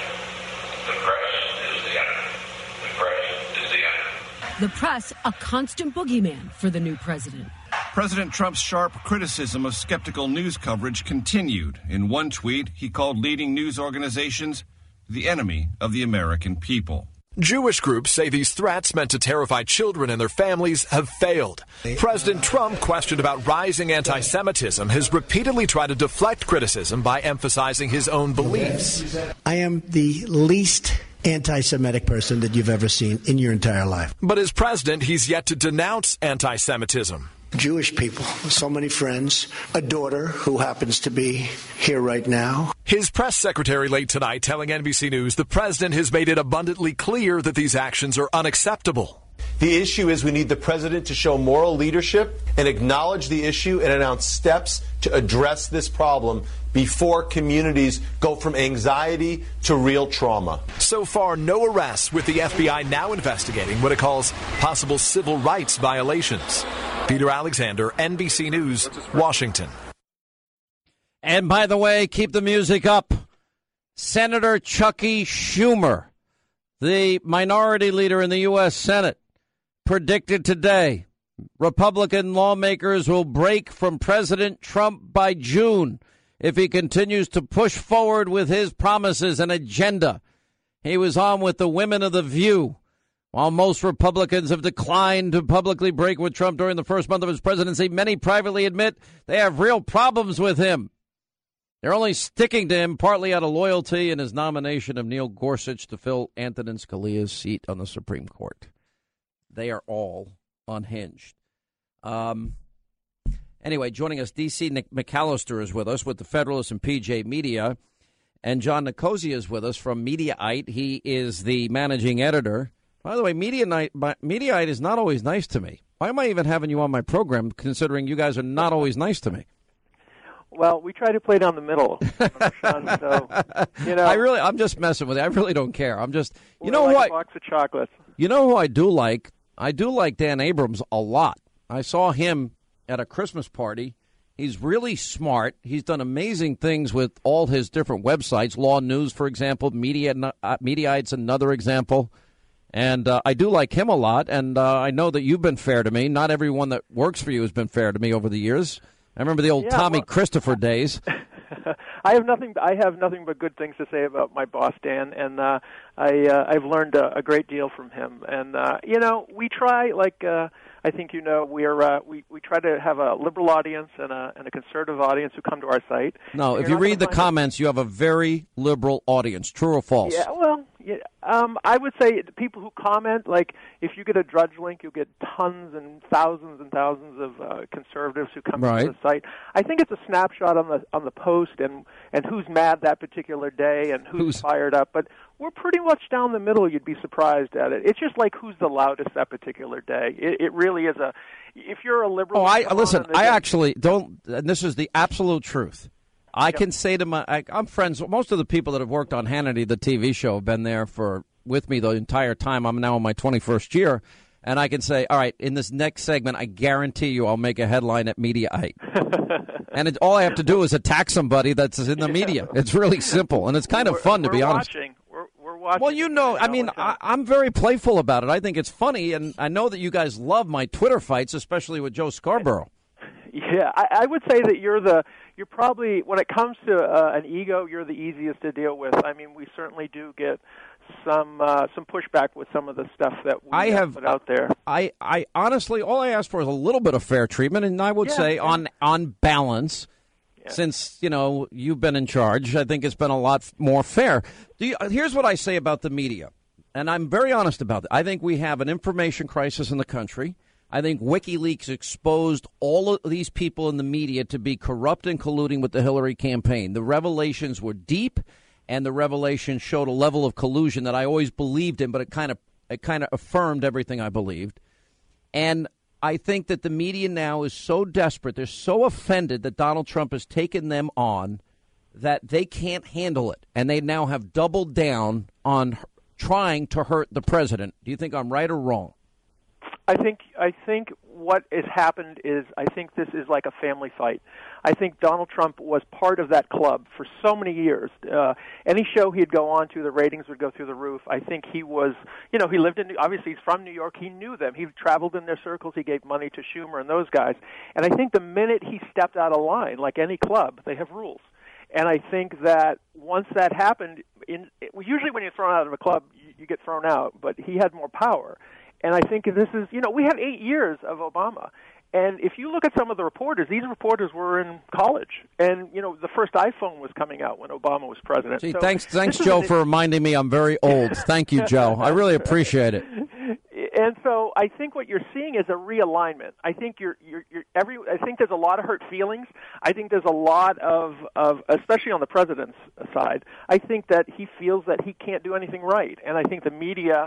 the press is the enemy. The press is the enemy. The press, a constant boogeyman for the new president. President Trump's sharp criticism of skeptical news coverage continued. In one tweet, he called leading news organizations the enemy of the American people. Jewish groups say these threats meant to terrify children and their families have failed. President Trump, questioned about rising anti-Semitism, has repeatedly tried to deflect criticism by emphasizing his own beliefs. I am the least anti-Semitic person that you've ever seen in your entire life. But as president, he's yet to denounce anti-Semitism. Jewish people, so many friends, a daughter who happens to be here right now. His press secretary late tonight telling N B C News the president has made it abundantly clear that these actions are unacceptable. The issue is we need the president to show moral leadership and acknowledge the issue and announce steps to address this problem before communities go from anxiety to real trauma. So far, no arrests, with the F B I now investigating what it calls possible civil rights violations. Peter Alexander, N B C News, Washington. And by the way, keep the music up. Senator Chucky Schumer, the minority leader in the U S Senate, predicted today Republican lawmakers will break from President Trump by June if he continues to push forward with his promises and agenda. He was on with the women of The View. While most Republicans have declined to publicly break with Trump during the first month of his presidency, many privately admit they have real problems with him. They're only sticking to him partly out of loyalty in his nomination of Neil Gorsuch to fill Antonin Scalia's seat on the Supreme Court. They are all unhinged. Um, anyway, joining us, D C Nick McAllister is with us with the Federalist and P J Media. And John Nicosia is with us from Mediaite. He is the managing editor. By the way, Mediaite, Mediaite is not always nice to me. Why am I even having you on my program, considering you guys are not always nice to me? Well, we try to play down the middle, Sean, so, you know. I really, I'm just messing with you. I really don't care. I'm just, you know like what? A box of chocolates. You know who I do like? I do like Dan Abrams a lot. I saw him at a Christmas party. He's really smart. He's done amazing things with all his different websites. Law News, for example. Media, uh, Mediaite's another example. And uh, I do like him a lot. And uh, I know that you've been fair to me. Not everyone that works for you has been fair to me over the years. I remember the old yeah, Tommy well, Christopher days. I have nothing. I have nothing but good things to say about my boss, Dan, and uh, I uh, I've learned a, a great deal from him. And uh, you know, we try, like uh, I think you know, we're uh, we we try to have a liberal audience and a and a conservative audience who come to our site. No, if you read the comments, you have a very liberal audience. True or false? Yeah, well, Yeah, um, I would say the people who comment, like if you get a Drudge link, you'll get tons and thousands and thousands of uh, conservatives who come right. to the site. I think it's a snapshot on the on the post and, and who's mad that particular day and who's, who's fired up. But we're pretty much down the middle. You'd be surprised at it. It's just like who's the loudest that particular day. It, it really is a. If you're a liberal, oh, I listen. I day, actually don't. And this is the absolute truth. I yep. can say to my, I, I'm friends. Most of the people that have worked on Hannity, the T V show, have been there for with me the entire time. I'm now in my twenty-first year, and I can say, all right, in this next segment, I guarantee you, I'll make a headline at Mediaite, and it, all I have to do is attack somebody that's in the yeah. media. It's really simple, and it's kind of we're, fun to we're be honest. Watching. We're, we're watching. Well, you know, I mean, I, I'm very playful about it. I think it's funny, and I know that you guys love my Twitter fights, especially with Joe Scarborough. Yeah, I, I would say that you're the you're probably when it comes to uh, an ego, you're the easiest to deal with. I mean, we certainly do get some uh, some pushback with some of the stuff that we I have put out there. I, I honestly, all I ask for is a little bit of fair treatment, and I would yeah, say yeah. on on balance, yeah. since you know you've been in charge, I think it's been a lot more fair. Do you, here's what I say about the media, and I'm very honest about it. I think we have an information crisis in the country. I think WikiLeaks exposed all of these people in the media to be corrupt and colluding with the Hillary campaign. The revelations were deep, and the revelations showed a level of collusion that I always believed in, but it kind of it kind of affirmed everything I believed. And I think that the media now is so desperate, they're so offended that Donald Trump has taken them on that they can't handle it, and they now have doubled down on trying to hurt the president. Do you think I'm right or wrong? I think I think what has happened is I think this is like a family fight. I think Donald Trump was part of that club for so many years. Uh, any show he'd go on to, the ratings would go through the roof. I think he was, you know, he lived in, obviously he's from New York. He knew them. He traveled in their circles. He gave money to Schumer and those guys. And I think the minute he stepped out of line, like any club, they have rules. And I think that once that happened, in, usually when you're thrown out of a club, you, you get thrown out. But he had more power. And I think this is, you know, we had eight years of Obama. And if you look at some of the reporters, these reporters were in college. And, you know, the first iPhone was coming out when Obama was president. Gee, so thanks, thanks, Joe, for reminding me I'm very old. Thank you, Joe. I really appreciate it. And so I think what you're seeing is a realignment. I think you're, you're, you're every. I think there's a lot of hurt feelings. I think there's a lot of, of, especially on the president's side, I think that he feels that he can't do anything right. And I think the media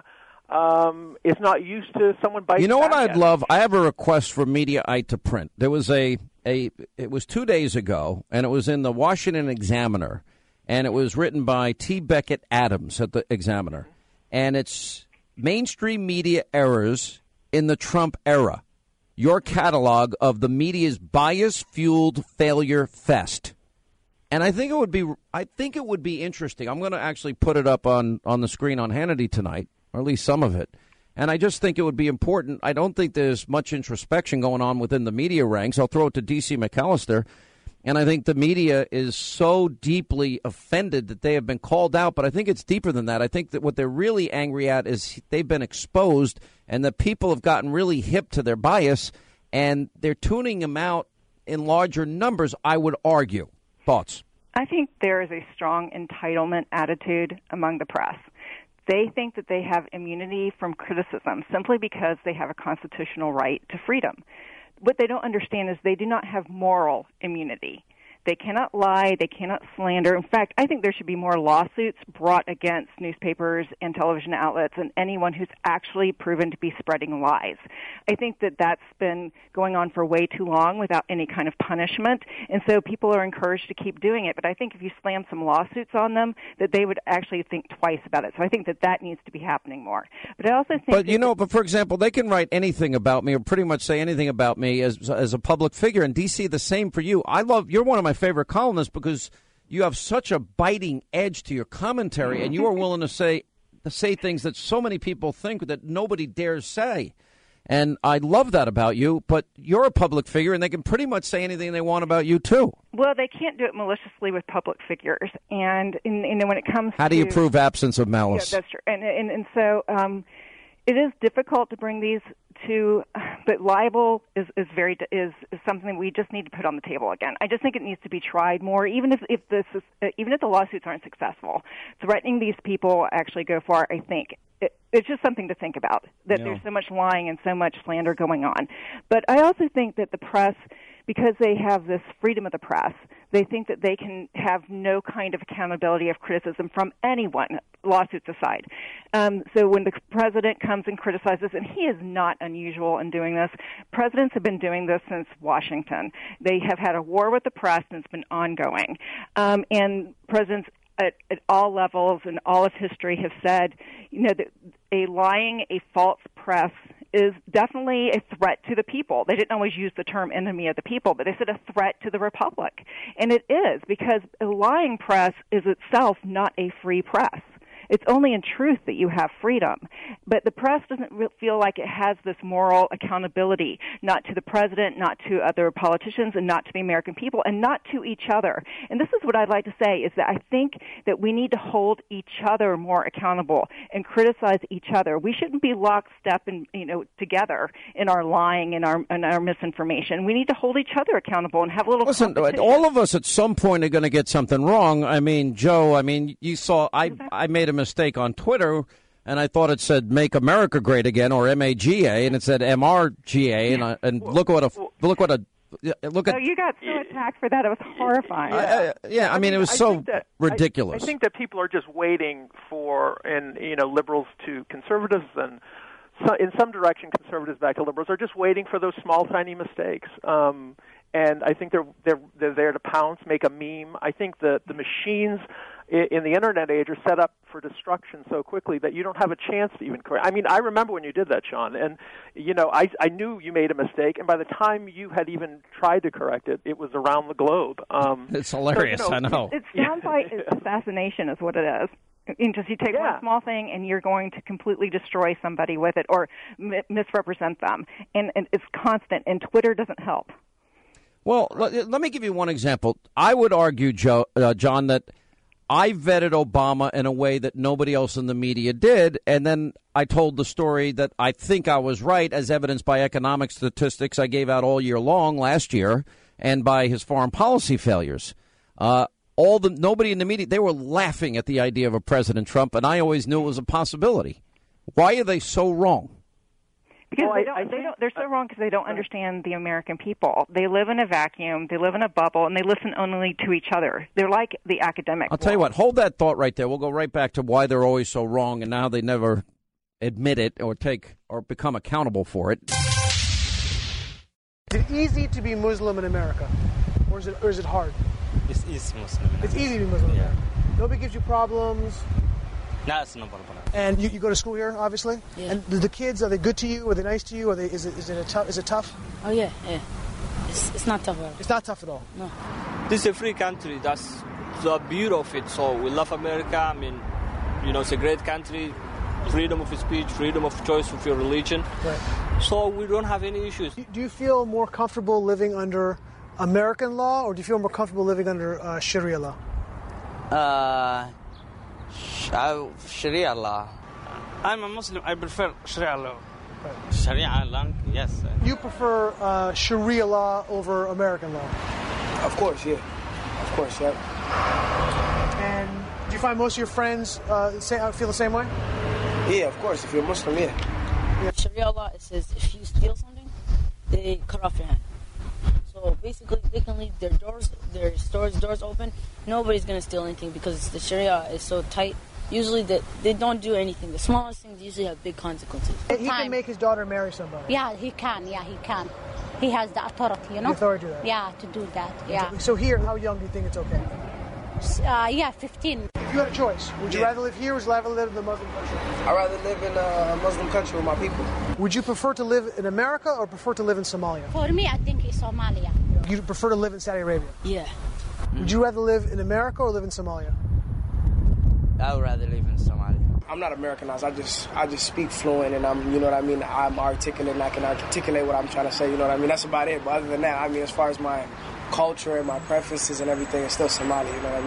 um, is not used to someone biting. You know what back I'd love? I have a request for Mediaite to print. There was a, a, it was two days ago, and it was in the Washington Examiner, and it was written by T. Beckett Adams at the Examiner. And it's Mainstream Media Errors in the Trump Era, your catalog of the media's bias-fueled failure fest. And I think it would be, I think it would be interesting. I'm going to actually put it up on, on the screen on Hannity tonight, or at least some of it. And I just think it would be important. I don't think there's much introspection going on within the media ranks. I'll throw it to D C McAllister. And I think the media is so deeply offended that they have been called out. But I think it's deeper than that. I think that what they're really angry at is they've been exposed and the people have gotten really hip to their bias. And they're tuning them out in larger numbers, I would argue. Thoughts? I think there is a strong entitlement attitude among the press. They think that they have immunity from criticism simply because they have a constitutional right to freedom. What they don't understand is they do not have moral immunity. They cannot lie. They cannot slander. In fact, I think there should be more lawsuits brought against newspapers and television outlets and anyone who's actually proven to be spreading lies. I think that that's been going on for way too long without any kind of punishment, and so people are encouraged to keep doing it. But I think if you slam some lawsuits on them, that they would actually think twice about it. So I think that that needs to be happening more. But I also think But, you know, but for example, they can write anything about me or pretty much say anything about me as as a public figure. And D C, the same for you. I love, you're one of my favorite columnists because you have such a biting edge to your commentary, and you are willing to say to say things that so many people think that nobody dares say. And I love that about you, but you're a public figure, and they can pretty much say anything they want about you, too. Well, they can't do it maliciously with public figures. And, in, in, when it comes How do to, you prove absence of malice? Yeah, that's true. And, and, and so... Um, it is difficult to bring these to, but libel is, is very is, is something we just need to put on the table again. I just think it needs to be tried more, even if, if this is, uh, even if the lawsuits aren't successful. Threatening these people actually go far, I think. It, it's just something to think about, that Yeah. there's so much lying and so much slander going on. But I also think that the press, because they have this freedom of the press, they think that they can have no kind of accountability of criticism from anyone, lawsuits aside. Um, so when the president comes and criticizes, and he is not unusual in doing this, presidents have been doing this since Washington. They have had a war with the press, and it's been ongoing. Um, and presidents at, at all levels in all of history have said, you know, that a lying, a false press is definitely a threat to the people. They didn't always use the term enemy of the people, but they said a threat to the republic. And it is, because a lying press is itself not a free press. It's only in truth that you have freedom. But the press doesn't re- feel like it has this moral accountability, not to the president, not to other politicians, and not to the American people, and not to each other. And this is what I'd like to say, is that I think that we need to hold each other more accountable and criticize each other. We shouldn't be lockstep and, you know, together in our lying and our, and our misinformation. We need to hold each other accountable and have a little Listen, competition. all of us at some point are going to get something wrong. I mean, Joe, I mean, you saw, I, I made a mistake on Twitter, and I thought it said "Make America Great Again" or M A G A, and it said M R G A, and I, and look what a look what a look at. Oh, you got so attacked for that; it was horrifying. Yeah, uh, yeah I mean, it was I so think that- ridiculous. I, I think that people are just waiting for, and you know, liberals to conservatives, and so, in some direction, conservatives back to liberals are just waiting for those small, tiny mistakes. Um, and I think they're they're they're there to pounce, make a meme. I think the the machines in the internet age are set up for destruction so quickly that you don't have a chance to even correct. I mean, I remember when you did that, Sean, and you know, I I knew you made a mistake, and by the time you had even tried to correct it, it was around the globe. Um, it's hilarious, so, you know, I know. It, it sounds like assassination is what it is. You just you take Yeah. one small thing and you're going to completely destroy somebody with it, or mi- misrepresent them, and, and it's constant. And Twitter doesn't help. Well, let, let me give you one example. I would argue, Joe, uh, John, that I vetted Obama in a way that nobody else in the media did, and then I told the story that I think I was right, as evidenced by economic statistics I gave out all year long last year, and by his foreign policy failures. Uh, all the nobody in the media, they were laughing at the idea of a President Trump, and I always knew it was a possibility. Why are they so wrong? Because Well, they I- don't, I they think- don't, they're so wrong because they don't understand the American people. They live in a vacuum, they live in a bubble, and they listen only to each other. They're like the academic. I'll tell you what, hold that thought right there. We'll go right back to why they're always so wrong, and now they never admit it or take or become accountable for it. Is it easy to be Muslim in America, or is it or is it hard? It's easy Muslim. It's easy to be Muslim in America. Nobody gives you problems. No, it's no problem. And you, you go to school here, obviously. Yeah. And the, the kids, are they good to you? Are they nice to you? Are they? Is it is it a tough? Is it tough? Oh yeah, yeah. It's, it's not tough at all. It's not tough at all. No. This is a free country. That's the beauty of it. So we love America. I mean, you know, it's a great country. Freedom of speech, freedom of choice of your religion. Right. So we don't have any issues. Do you feel more comfortable living under American law, or do you feel more comfortable living under uh, Sharia law? Uh, sh- uh, Sharia law. I'm a Muslim. I prefer Sharia law. Right. Sharia law, yes. You prefer uh, Sharia law over American law? Of course, yeah. Of course, yeah. And do you find most of your friends uh, say, feel the same way? Yeah, of course. If you're Muslim, yeah. Yeah. Sharia law, it says if you steal something, they cut off your hand. So basically, they can leave their doors, their stores doors open. Nobody's gonna steal anything because the Sharia is so tight. Usually, they, they don't do anything. The smallest things usually have big consequences. He can make his daughter marry somebody. Yeah, he can. Yeah, he can. He has the authority, you know. The authority to do that. Yeah, to do that. Yeah. So here, how young do you think it's okay? Uh, yeah, fifteen. If you had a choice, would you Yeah. rather live here or would you rather live in a Muslim country? I'd rather live in a Muslim country with my people. Would you prefer to live in America or prefer to live in Somalia? For me, I think it's Somalia. You prefer to live in Saudi Arabia? Yeah. Would you rather live in America or live in Somalia? I would rather live in Somalia. I'm not Americanized. I just I just speak fluent, and I'm you know what I mean. I'm articulate, and I can articulate what I'm trying to say. You know what I mean. That's about it. But other than that, I mean, as far as my culture and my preferences and everything, it's still Somali. You know what I mean.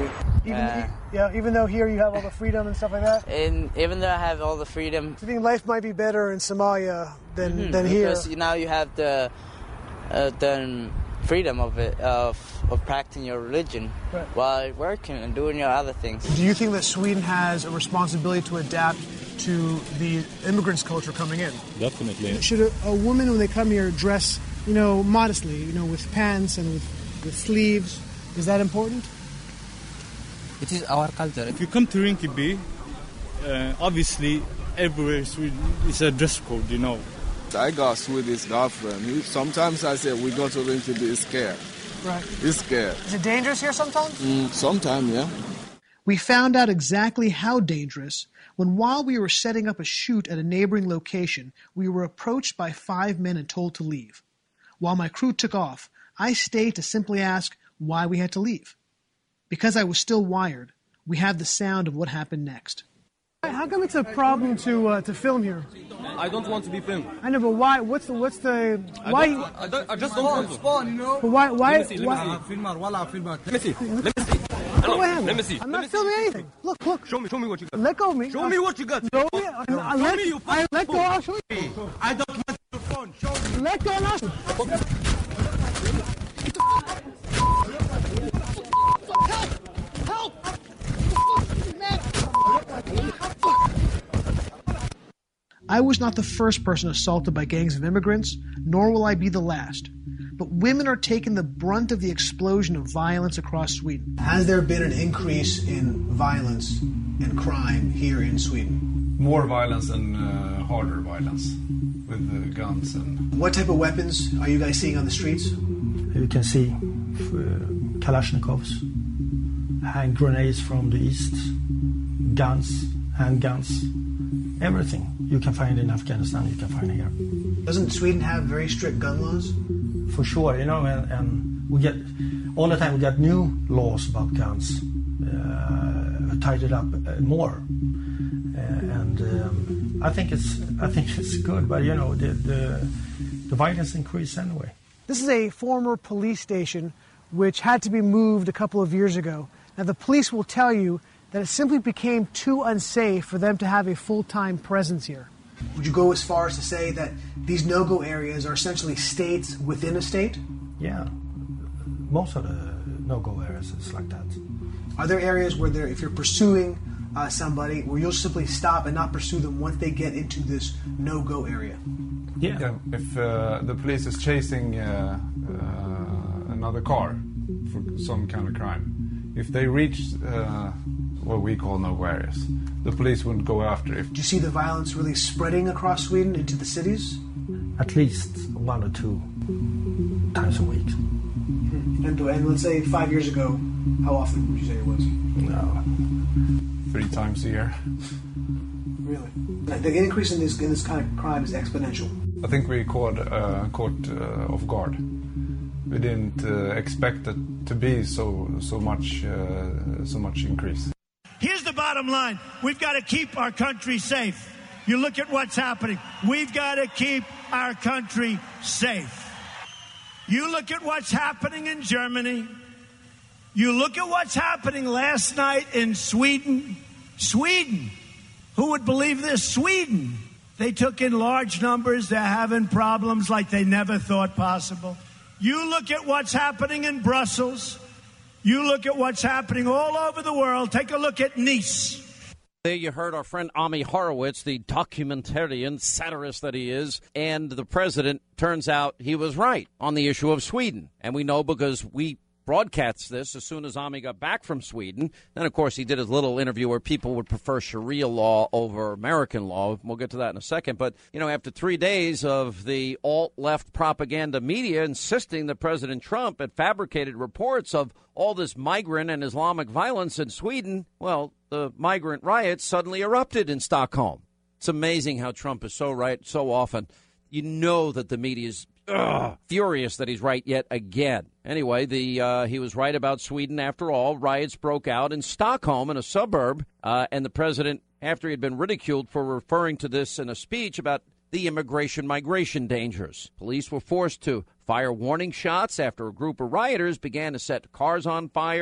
Even, Uh, yeah, even though here you have all the freedom and stuff like that? and even though I have all the freedom, Do you think life might be better in Somalia than, Mhm, than here? because now you have the uh, the freedom of it of of practicing your religion Right. while working and doing your other things. Do you think that Sweden has a responsibility to adapt to the immigrants' culture coming in? Definitely. Should a, a woman, when they come here, dress, you know, modestly, you know, with pants and with, with sleeves? Is that important? It is our culture. If you come to Rinkeby, uh, obviously everywhere in Sweden is a dress code, you know. I got Swedish girlfriend. He, sometimes I say we go to Rinkeby, he's scared. Right. He's scared. Is it dangerous here sometimes? Mm, sometimes, yeah. We found out exactly how dangerous when, while we were setting up a shoot at a neighboring location, we were approached by five men and told to leave. While my crew took off, I stayed to simply ask why we had to leave. Because I was still wired, we have the sound of what happened next. How come it's a problem to uh, to film here? I don't want to be filmed. I know, but why? What's the what's the why? I, don't, I, don't, I just don't want to. Spawn, you know? But why? Why? Let me see. why? Let me see. Let me see. Go ahead. Let me see. I'm not filming anything. Look, look. Show me. Show me what you got. Let go of me. Show me what you got. Show me. I, I, Show let, me you I let go. I'll show you. I don't want your phone. Show me. Let go. And I'll show you. Help! Help! I was not the first person assaulted by gangs of immigrants, nor will I be the last. But women are taking the brunt of the explosion of violence across Sweden. Has there been an increase in violence and crime here in Sweden? More violence and uh, harder violence with uh, guns and... What type of weapons are you guys seeing on the streets? You can see uh, Kalashnikovs, hand grenades from the east, guns, handguns, everything you can find in Afghanistan, you can find here. Doesn't Sweden have very strict gun laws? For sure, you know, and, and we get, all the time we get new laws about guns, uh, tied up uh, more. Uh, and um, I think it's I think it's good, but you know, the, the, the violence increased anyway. This is a former police station which had to be moved a couple of years ago. Now, the police will tell you that it simply became too unsafe for them to have a full-time presence here. Would you go as far as to say that these no-go areas are essentially states within a state? Yeah, most of the no-go areas is like that. Are there areas where there, if you're pursuing uh, somebody, where you'll simply stop and not pursue them once they get into this no-go area? Yeah. yeah if uh, the police is chasing uh, uh, another car for some kind of crime, if they reach uh, what we call no areas, the police wouldn't go after it. Do you see the violence really spreading across Sweden into the cities? At least one or two times a week. And, and let's say five years ago, how often would you say it was? No. Three times a year. Really? The increase in this in this kind of crime is exponential. I think we caught uh, caught uh, off guard. We didn't uh, expect it to be so so much uh, so much increase. Here's the bottom line: we've got to keep our country safe. You look at what's happening. We've got to keep our country safe. You look at what's happening in Germany. You look at what's happening last night in Sweden. Sweden. Who would believe this? Sweden. They took in large numbers. They're having problems like they never thought possible. You look at what's happening in Brussels. You look at what's happening all over the world. Take a look at Nice. There you heard our friend Ami Horowitz, the documentarian satirist that he is, and the president, turns out he was right on the issue of Sweden. And we know because we broadcast this as soon as Ami got back from Sweden. Then, of course, he did his little interview where people would prefer Sharia law over American law. We'll get to that in a second. But, you know, after three days of the alt-left propaganda media insisting that President Trump had fabricated reports of all this migrant and Islamic violence in Sweden, well, the migrant riots suddenly erupted in Stockholm. It's amazing how Trump is so right so often. You know that the media is ugh, furious that he's right yet again. Anyway, the uh, he was right about Sweden after all. Riots broke out in Stockholm, in a suburb, uh, and the president, after he had been ridiculed for referring to this in a speech about the immigration-migration dangers. Police were forced to fire warning shots after a group of rioters began to set cars on fire,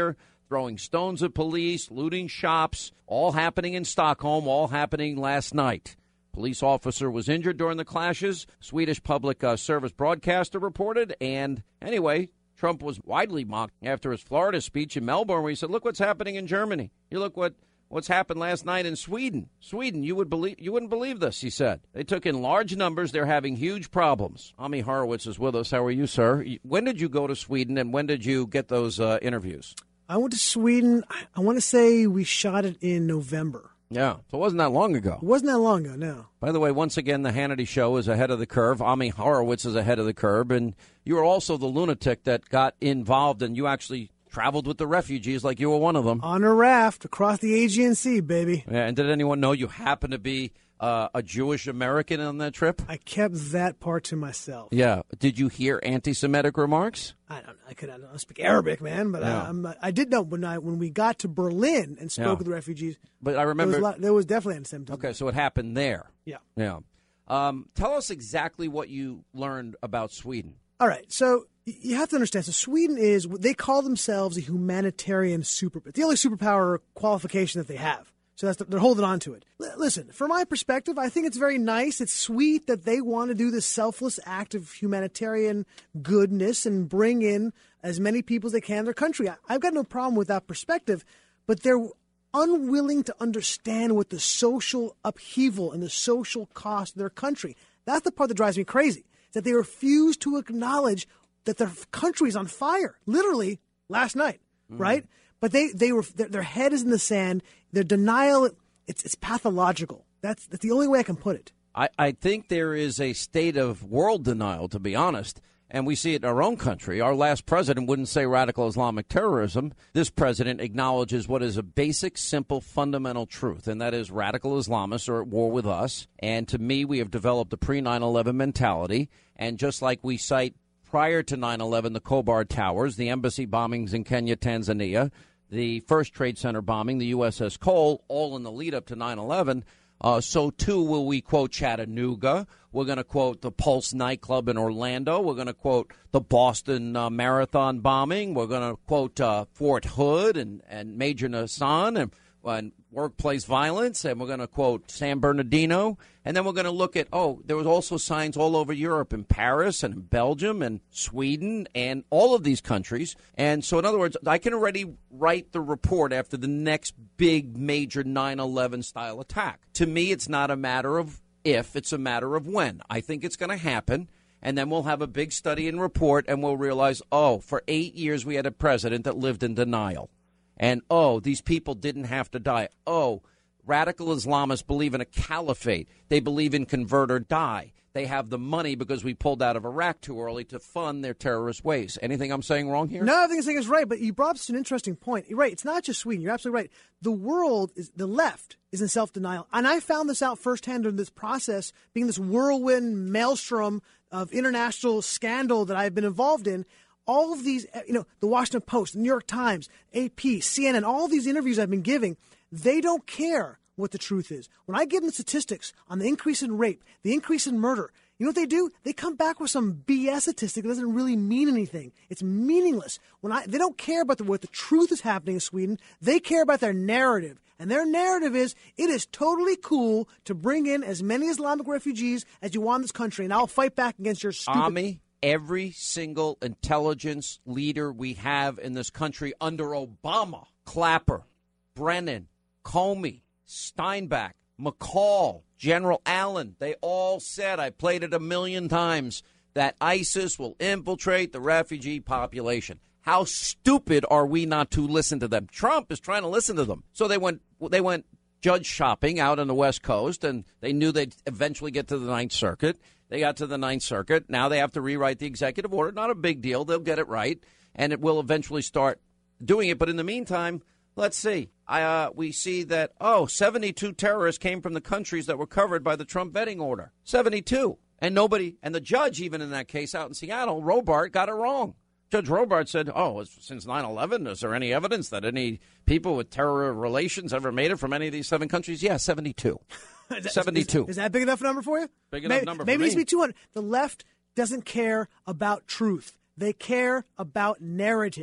throwing stones at police, looting shops, all happening in Stockholm, all happening last night. Police officer was injured during the clashes, Swedish public uh, service broadcaster reported. And anyway, Trump was widely mocked after his Florida speech in Melbourne, where he said, look what's happening in Germany. You look what what's happened last night in Sweden. Sweden, you would believe you wouldn't believe this, he said. They took in large numbers. They're having huge problems. Ami Horowitz is with us. How are you, sir? When did you go to Sweden, and when did you get those uh, interviews? I went to Sweden, I want to say we shot it in November. Yeah, so it wasn't that long ago. It wasn't that long ago, no. By the way, once again, the Hannity Show is ahead of the curve. Ami Horowitz is ahead of the curve, and you were also the lunatic that got involved, and you actually traveled with the refugees like you were one of them. On a raft across the Aegean Sea, baby. Yeah, and did anyone know you happened to be uh, a Jewish American on that trip? I kept that part to myself. Yeah. Did you hear anti-Semitic remarks? I don't. I could. I don't speak Arabic, man, but Yeah. I, I'm, I did know when I when we got to Berlin and spoke Yeah. with the refugees. But I remember there was, a lot, there was definitely anti-Semitism. Okay, so it happened there. Yeah. Yeah. Um, tell us exactly what you learned about Sweden. All right, so you have to understand. So Sweden is, they call themselves a humanitarian superpower. It's the only superpower qualification that they have. So that's they're holding on to it. L- listen, from my perspective, I think it's very nice. It's sweet that they want to do this selfless act of humanitarian goodness and bring in as many people as they can in their country. I, I've got no problem with that perspective, but they're unwilling to understand what the social upheaval and the social cost of their country. That's the part that drives me crazy. That they refuse to acknowledge that their country is on fire, literally last night, mm. right? But they, they were their, their head is in the sand. Their denial, it's it's pathological. That's that's the only way I can put it. I, I think there is a state of world denial, to be honest, and we see it in our own country. Our last president wouldn't say radical Islamic terrorism. This president acknowledges what is a basic, simple, fundamental truth, and that is radical Islamists are at war with us. And to me, we have developed a pre nine eleven mentality, and just like we cite prior to nine eleven, the Khobar Towers, the embassy bombings in Kenya, Tanzania, the first Trade Center bombing, the U S S Cole, all in the lead up to nine eleven, uh, so too will we quote Chattanooga. We're going to quote the Pulse nightclub in Orlando. We're going to quote the Boston uh, Marathon bombing. We're going to quote uh, Fort Hood and, and Major Nassan and, and workplace violence. And we're going to quote San Bernardino. And then we're going to look at, oh, there was also signs all over Europe, in Paris and in Belgium and Sweden and all of these countries. And so, in other words, I can already write the report after the next big major nine eleven style attack. To me, it's not a matter of if, it's a matter of when. I think it's going to happen. And then we'll have a big study and report, and we'll realize, oh, for eight years we had a president that lived in denial. And, oh, these people didn't have to die. Oh, radical Islamists believe in a caliphate. They believe in convert or die. They have the money because we pulled out of Iraq too early to fund their terrorist ways. Anything I'm saying wrong here? No, I think you're right, but you brought up an interesting point. You're right. It's not just Sweden. You're absolutely right. The world, is the left, is in self-denial. And I found this out firsthand during this process, being this whirlwind maelstrom of international scandal that I've been involved in. All of these, you know, the Washington Post, the New York Times, A P, C N N, all these interviews I've been giving, they don't care what the truth is. When I give them statistics on the increase in rape, the increase in murder, you know what they do? They come back with some B S statistic that doesn't really mean anything. It's meaningless. When I, they don't care about the, what the truth is happening in Sweden. They care about their narrative. And their narrative is, it is totally cool to bring in as many Islamic refugees as you want in this country, and I'll fight back against your stupid... Ami, every single intelligence leader we have in this country under Obama, Clapper, Brennan, Comey, Steinbach, McCall, General Allen, they all said, I played it a million times, that ISIS will infiltrate the refugee population. How stupid are we not to listen to them? Trump is trying to listen to them. So they went they went judge shopping out on the West Coast, and they knew they'd eventually get to the Ninth Circuit. They got to the Ninth Circuit. Now they have to rewrite the executive order. Not a big deal. They'll get it right, and it will eventually start doing it. But in the meantime, let's see. Uh, we see that, oh, seventy-two terrorists came from the countries that were covered by the Trump vetting order. seventy-two. And nobody, and the judge even in that case out in Seattle, Robart, got it wrong. Judge Robart said, oh, since nine eleven, is there any evidence that any people with terror relations ever made it from any of these seven countries? Yeah, seventy-two. seventy-two. Is, is that big enough number for you? Big enough maybe, number for maybe me. Maybe it needs to be two hundred. The left doesn't care about truth. They care about narrative.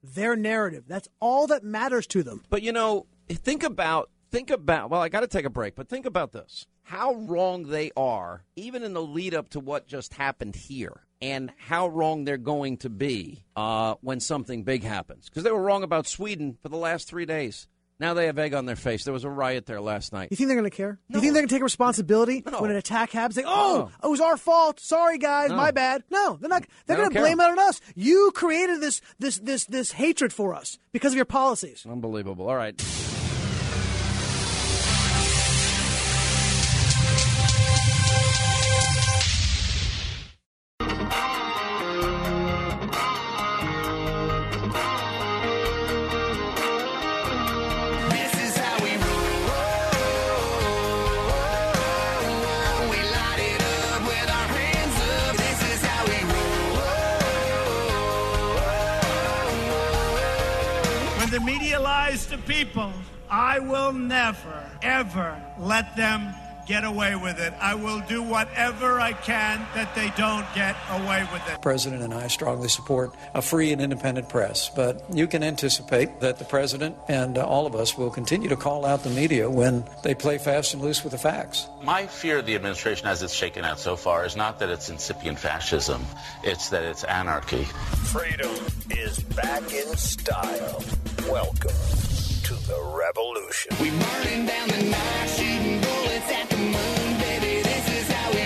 their narrative. That's all that matters to them. But, you know, think about, think about, well, I got to take a break, but think about this. How wrong they are, even in the lead up to what just happened here, and how wrong they're going to be uh, when something big happens. Because they were wrong about Sweden for the last three days. Now they have egg on their face. There was a riot there last night. You think they're going to care? No. You think they're going to take responsibility No. when an attack happens? Like, oh, No. it was our fault. Sorry, guys, No. my bad. No, they're not. They're They going don't to blame it care. on us. You created this, this, this, this hatred for us because of your policies. Unbelievable. All right. The media lies to people. I will never, ever let them get away with it. I will do whatever I can that they don't get away with it. The President and I strongly support a free and independent press, but you can anticipate that the President and uh, all of us will continue to call out the media when they play fast and loose with the facts. My fear of the administration as it's shaken out so far is not that it's incipient fascism, it's that it's anarchy. Freedom is back in style. Welcome to the revolution. We burning down the night, shooting bullets at the moon, baby. This is how we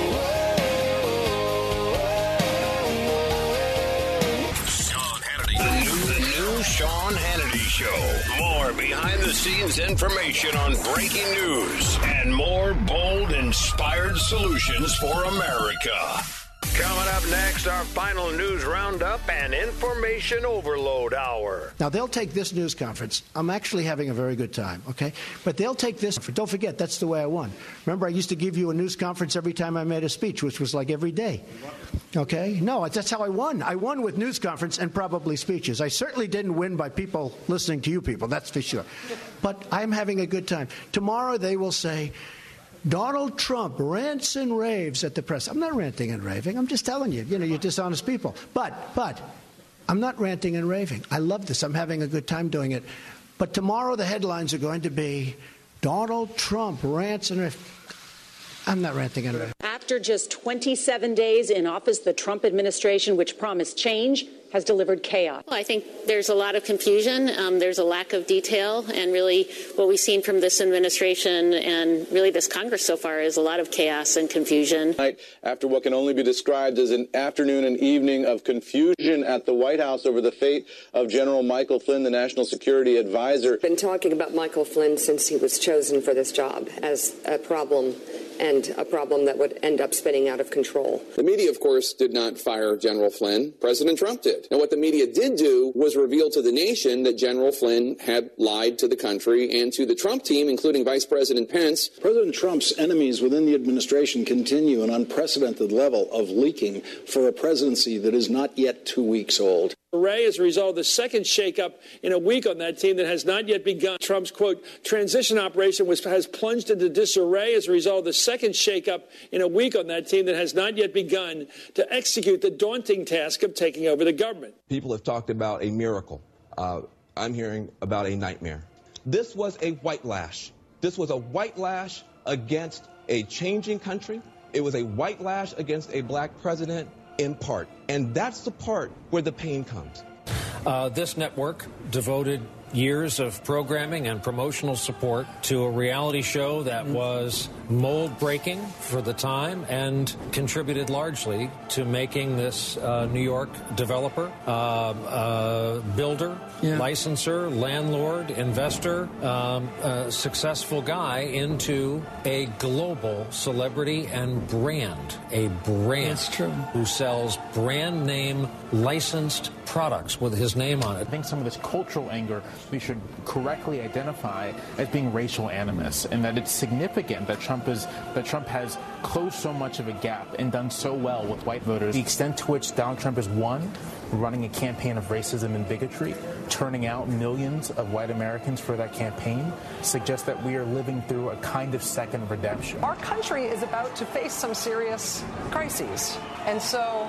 roll. Sean Hannity. The new, the new Sean Hannity Show. More behind-the-scenes information on breaking news and more bold, inspired solutions for America. Coming up next, our final news roundup and information overload hour. Now, they'll take this news conference. I'm actually having a very good time, okay? But they'll take this. Don't forget, that's the way I won. Remember, I used to give you a news conference every time I made a speech, which was like every day. Okay? No, that's how I won. I won with news conference and probably speeches. I certainly didn't win by people listening to you people, that's for sure. But I'm having a good time. Tomorrow they will say, Donald Trump rants and raves at the press. I'm not ranting and raving. I'm just telling you, you know, you're dishonest people. But, but, I'm not ranting and raving. I love this. I'm having a good time doing it. But tomorrow the headlines are going to be Donald Trump rants and raves. I'm not ranting and raving. After just twenty-seven days in office, the Trump administration, which promised change, has delivered chaos. Well, I think there's a lot of confusion. Um, there's a lack of detail. And really what we've seen from this administration and really this Congress so far is a lot of chaos and confusion. After what can only be described as an afternoon and evening of confusion at the White House over the fate of General Michael Flynn, the National Security Advisor. Been talking about Michael Flynn since he was chosen for this job as a problem, and a problem that would end up spinning out of control. The media, of course, did not fire General Flynn. President Trump did. Now, what the media did do was reveal to the nation that General Flynn had lied to the country and to the Trump team, including Vice President Pence. President Trump's enemies within the administration continue an unprecedented level of leaking for a presidency that is not yet two weeks old. Array as a result of the second shakeup in a week on that team that has not yet begun. Trump's, quote, transition operation was, has plunged into disarray as a result of the second shakeup in a week on that team that has not yet begun to execute the daunting task of taking over the government. People have talked about a miracle. Uh, I'm hearing about a nightmare. This was a white lash. This was a white lash against a changing country. It was a white lash against a black president. In part. And that's the part where the pain comes. Uh, this network devoted years of programming and promotional support to a reality show that was mold-breaking for the time and contributed largely to making this uh, New York developer, uh, uh, builder, yeah. licensor, landlord, investor, um, uh, successful guy into a global celebrity and brand, a brand That's true. who sells brand name licensed products with his name on it. I think some of this cultural anger we should correctly identify as being racial animus, and that it's significant that Trump is that Trump has closed so much of a gap and done so well with white voters. The extent to which Donald Trump has won, running a campaign of racism and bigotry, turning out millions of white Americans for that campaign, suggests that we are living through a kind of second redemption. Our country is about to face some serious crises, and so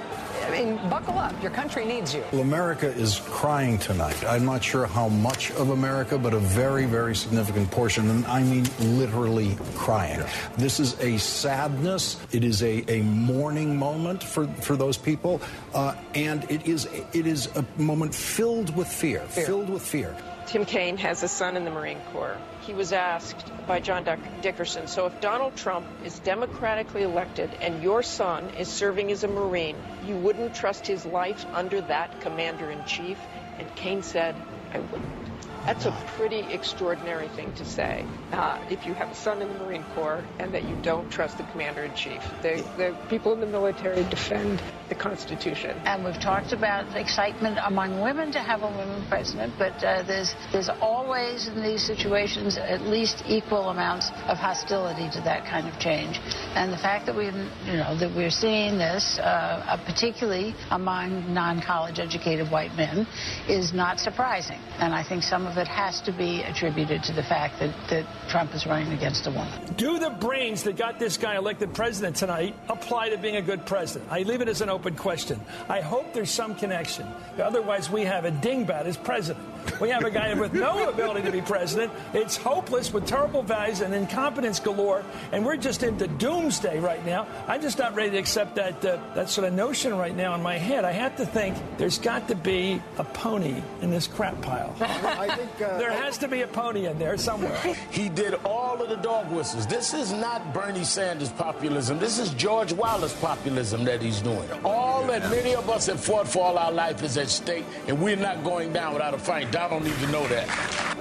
I mean, buckle up. Your country needs you. Well, America is crying tonight. I'm not sure how much of America, but a very, very significant portion, and I mean literally crying. Yeah. This is a sadness. It is a, a mourning moment for, for those people, uh, and it is it is a moment filled with fear, fear. filled with fear. Tim Kaine has a son in the Marine Corps. He was asked by John Dickerson, so if Donald Trump is democratically elected and your son is serving as a Marine, you wouldn't trust his life under that commander-in-chief? And Kaine said, I wouldn't. That's a pretty extraordinary thing to say, uh, if you have a son in the Marine Corps and that you don't trust the commander-in-chief. The, the people in the military defend the Constitution. And we've talked about the excitement among women to have a woman president, but uh, there's there's always in these situations at least equal amounts of hostility to that kind of change. And the fact that we, you know, that we're seeing this, uh, particularly among non-college educated white men, is not surprising. And I think some of it has to be attributed to the fact that, that Trump is running against a woman. Do the brains that got this guy elected president tonight apply to being a good president? I leave it as an open question. I hope there's some connection. Otherwise, we have a dingbat as president. We have a guy with no ability to be president. It's hopeless with terrible values and incompetence galore, and we're just into doomsday right now. I'm just not ready to accept that uh, that sort of notion right now in my head. I have to think there's got to be a pony in this crap pile. I think uh, there has to be a pony in there somewhere. He did all of the dog whistles. This is not Bernie Sanders populism. This is George Wallace populism that he's doing. All that many of us have fought for all our life is at stake, and we're not going down without a fight. Donald needs to know that.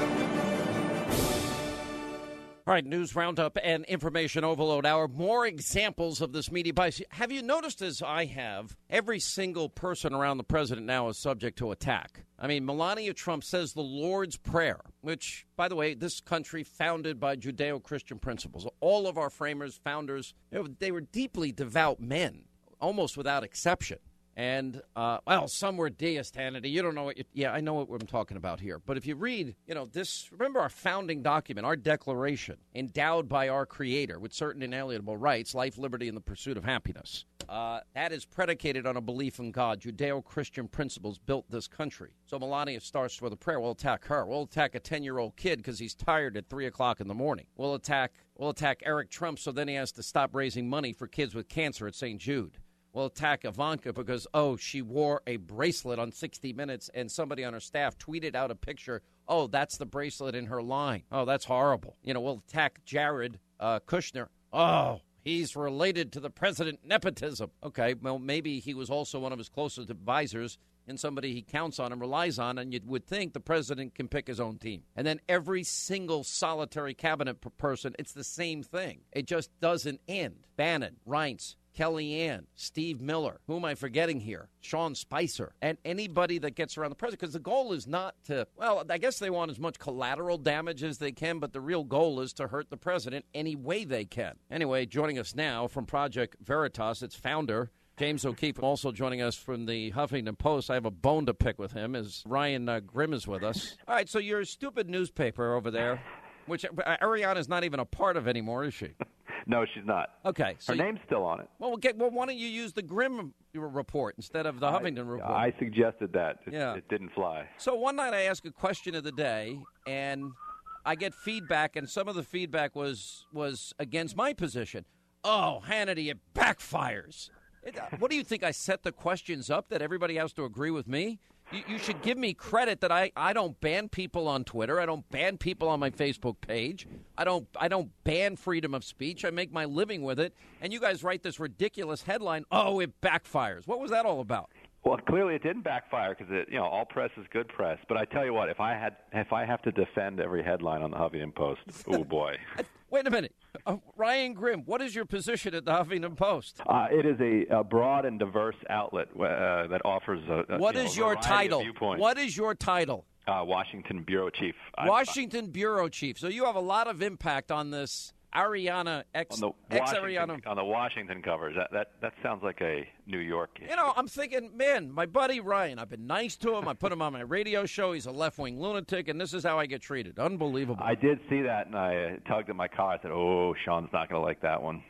All right, news roundup and information overload hour. More examples of this media bias. Have you noticed, as I have, every single person around the president now is subject to attack? I mean, Melania Trump says the Lord's Prayer, which, by the way, this country founded by Judeo-Christian principles. All of our framers, founders, they were deeply devout men, almost without exception. And, uh, well, some were deists, Hannity. You don't know what you, yeah, I know what I'm talking about here. But if you read, you know, this, remember our founding document, our declaration, endowed by our creator with certain inalienable rights, life, liberty, and the pursuit of happiness. Uh, that is predicated on a belief in God. Judeo-Christian principles built this country. So Melania starts with a prayer. We'll attack her. We'll attack a ten-year-old kid because he's tired at three o'clock in the morning. We'll attack, we'll attack Eric Trump so then he has to stop raising money for kids with cancer at Saint Jude. We'll attack Ivanka because, oh, she wore a bracelet on sixty minutes and somebody on her staff tweeted out a picture. Oh, that's the bracelet in her line. Oh, that's horrible. You know, we'll attack Jared uh, Kushner. Oh, he's related to the president nepotism. Okay, well, maybe he was also one of his closest advisors and somebody he counts on and relies on, and you would think the president can pick his own team. And then every single solitary cabinet person, it's the same thing. It just doesn't end. Bannon, Reince, Kellyanne, Steve Miller, who am I forgetting here? Sean Spicer, and anybody that gets around the president, because the goal is not to, well, I guess they want as much collateral damage as they can, but the real goal is to hurt the president any way they can. Anyway, joining us now from Project Veritas, its founder, James O'Keefe, also joining us from the Huffington Post. I have a bone to pick with him, as Ryan uh, Grimm is with us. All right, so your stupid newspaper over there, which uh, Ariana's not even a part of anymore, is she? No, she's not. Okay. So Her you, name's still on it. Well, get, well, why don't you use the Grimm report instead of the I, Huffington report? I suggested that. It, yeah. it didn't fly. So one night I asked a question of the day, and I get feedback, and some of the feedback was was against my position. Oh, Hannity, it backfires. It, uh, what do you think? I set the questions up that everybody has to agree with me? You, you should give me credit that I, I don't ban people on Twitter. I don't ban people on my Facebook page. I don't I don't ban freedom of speech. I make my living with it. And you guys write this ridiculous headline, oh, it backfires. What was that all about? Well, clearly it didn't backfire because it, you know, all press is good press. But I tell you what, if I had, if I have to defend every headline on the Huffington Post, oh boy. Wait a minute, uh, Ryan Grimm, what is your position at the Huffington Post? Uh, it is a, a broad and diverse outlet uh, that offers a, a what you is know, your title? Viewpoints. What is your title? Uh, Washington Bureau Chief. Washington I, Bureau Chief. So you have a lot of impact on this. Ariana, ex, on the ex Ariana. On the Washington covers. That, that that sounds like a New York issue. You know, I'm thinking, man, my buddy Ryan, I've been nice to him. I put him on my radio show. He's a left-wing lunatic, and this is how I get treated. Unbelievable. I did see that, and I tugged at my collar. I said, oh, Sean's not going to like that one.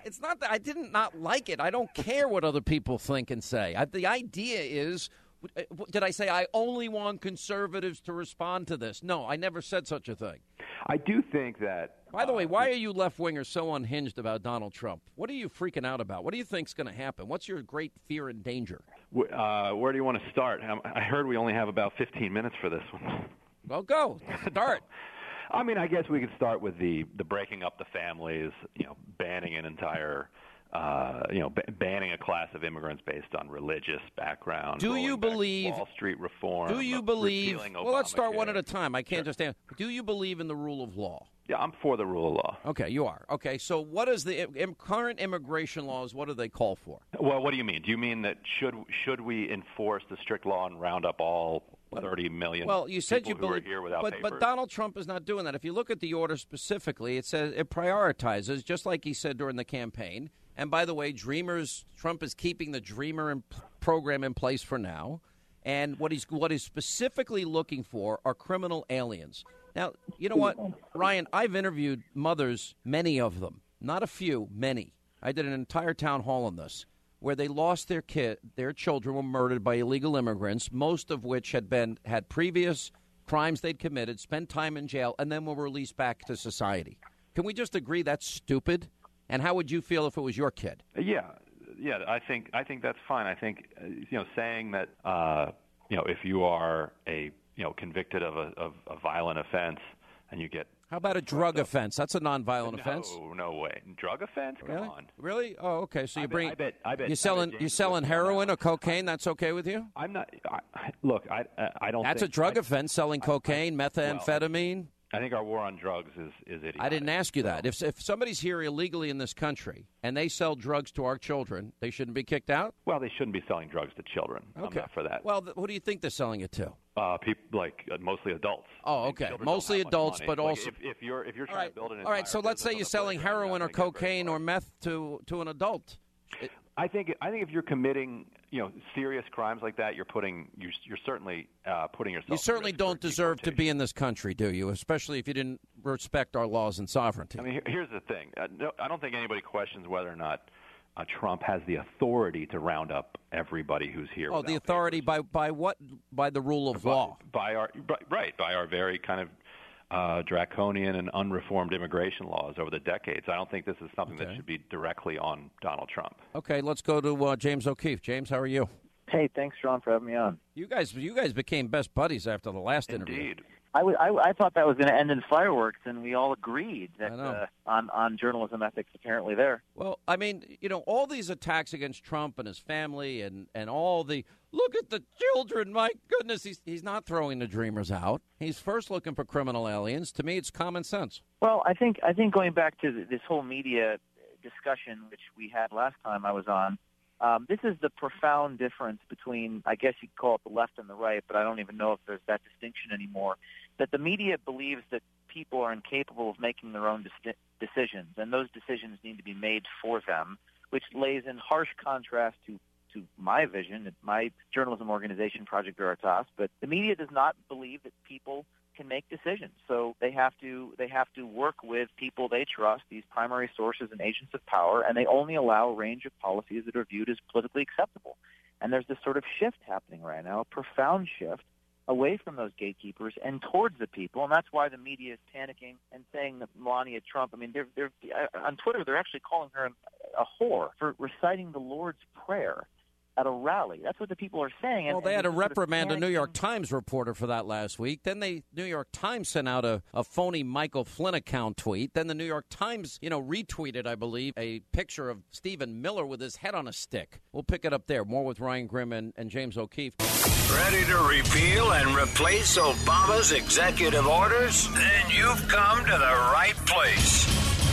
It's not that I didn't not like it. I don't care what other people think and say. I, the idea is, did I say I only want conservatives to respond to this? No, I never said such a thing. I do think that. By the uh, way, why are you left-wingers so unhinged about Donald Trump? What are you freaking out about? What do you think's going to happen? What's your great fear and danger? Uh, where do you want to start? I heard we only have about fifteen minutes for this one. Well, go. Start. I mean, I guess we could start with the, the breaking up the families, you know, banning an entire, uh, you know, b- banning a class of immigrants based on religious background. Do you believe Wall Street reform? Do you believe? Well, let's start one at a time. I can't sure. just answer. Do you believe in the rule of law? Yeah, I'm for the rule of law. Okay, you are. Okay, so what is the im- current immigration laws? What do they call for? Well, what do you mean? Do you mean that should should we enforce the strict law and round up all thirty million well, you said you people who believe, are here without but, papers? but Donald Trump is not doing that. If you look at the order specifically, it says it prioritizes, just like he said during the campaign. And by the way, Dreamers, Trump is keeping the Dreamer in, program in place for now. And what he's what he's specifically looking for are criminal aliens. Now, you know what, Ryan, I've interviewed mothers, many of them, not a few, many. I did an entire town hall on this, where they lost their kid, their children were murdered by illegal immigrants, most of which had been had previous crimes they'd committed, spent time in jail, and then were released back to society. Can we just agree that's stupid? And how would you feel if it was your kid? Yeah, yeah, I think I think that's fine. I think uh, you know, saying that uh, you know, if you are a you know convicted of a of a violent offense and you get how about a drug up, offense? That's a nonviolent no, offense. No, no way. Drug offense? Come really? on. Really? Oh, okay. So you I bring. Bet, I bet. I bet. You selling? I bet you selling heroin or cocaine? That's okay with you? I'm not. I, look, I I don't. That's think, a drug I, offense. Selling cocaine, I, methamphetamine. Well, I think our war on drugs is is idiotic. I didn't ask you that. If if somebody's here illegally in this country and they sell drugs to our children, they shouldn't be kicked out? Well, they shouldn't be selling drugs to children. Okay. I'm not for that. Well, th- who do you think they're selling it to? Uh, people like uh, mostly adults. Oh, okay. Mostly adults, but like also if, if you're if you're trying all right. to build an all right. So let's say you're selling heroin or cocaine or meth to to an adult. It, I think I think if you're committing, you know, serious crimes like that, you're putting you're, you're certainly uh, putting yourself. You certainly don't deserve to be in this country, do you? Especially if you didn't respect our laws and sovereignty. I mean, here, here's the thing. Uh, no, I don't think anybody questions whether or not uh, Trump has the authority to round up everybody who's here. Oh, the authority by by what? By the rule of by, law. By our right by our very kind of. Uh, draconian and unreformed immigration laws over the decades. I don't think this is something okay. that should be directly on Donald Trump. Okay, let's go to uh, James O'Keefe. James, how are you? Hey, thanks, Sean, for having me on. You guys, you guys became best buddies after the last Indeed. interview. Indeed. I, w- I, I thought that was going to end in fireworks, and we all agreed that uh, on on journalism ethics. Apparently, there. Well, I mean, you know, all these attacks against Trump and his family, and, and all the look at the children. My goodness, he's he's not throwing the Dreamers out. He's first looking for criminal aliens. To me, it's common sense. Well, I think I think going back to this whole media discussion, which we had last time I was on. Um, this is the profound difference between, I guess you could call it the left and the right, but I don't even know if there's that distinction anymore, that the media believes that people are incapable of making their own dis- decisions, and those decisions need to be made for them, which lays in harsh contrast to, to my vision at my journalism organization, Project Veritas, but the media does not believe that people can make decisions. So they have to they have to work with people they trust, these primary sources and agents of power, and they only allow a range of policies that are viewed as politically acceptable. And there's this sort of shift happening right now, a profound shift away from those gatekeepers and towards the people. And that's why the media is panicking and saying that Melania Trump, I mean, they're, they're on Twitter, they're actually calling her a whore for reciting the Lord's Prayer at a rally. That's what the people are saying. Well, and, they had to sort of reprimand a New panicking. York Times reporter for that last week. Then the New York Times sent out a, a phony Michael Flynn account tweet. Then the New York Times, you know, retweeted, I believe, a picture of Stephen Miller with his head on a stick. We'll pick it up there. More with Ryan Grimm and, and James O'Keefe. Ready to repeal and replace Obama's executive orders? Then you've come to the right place.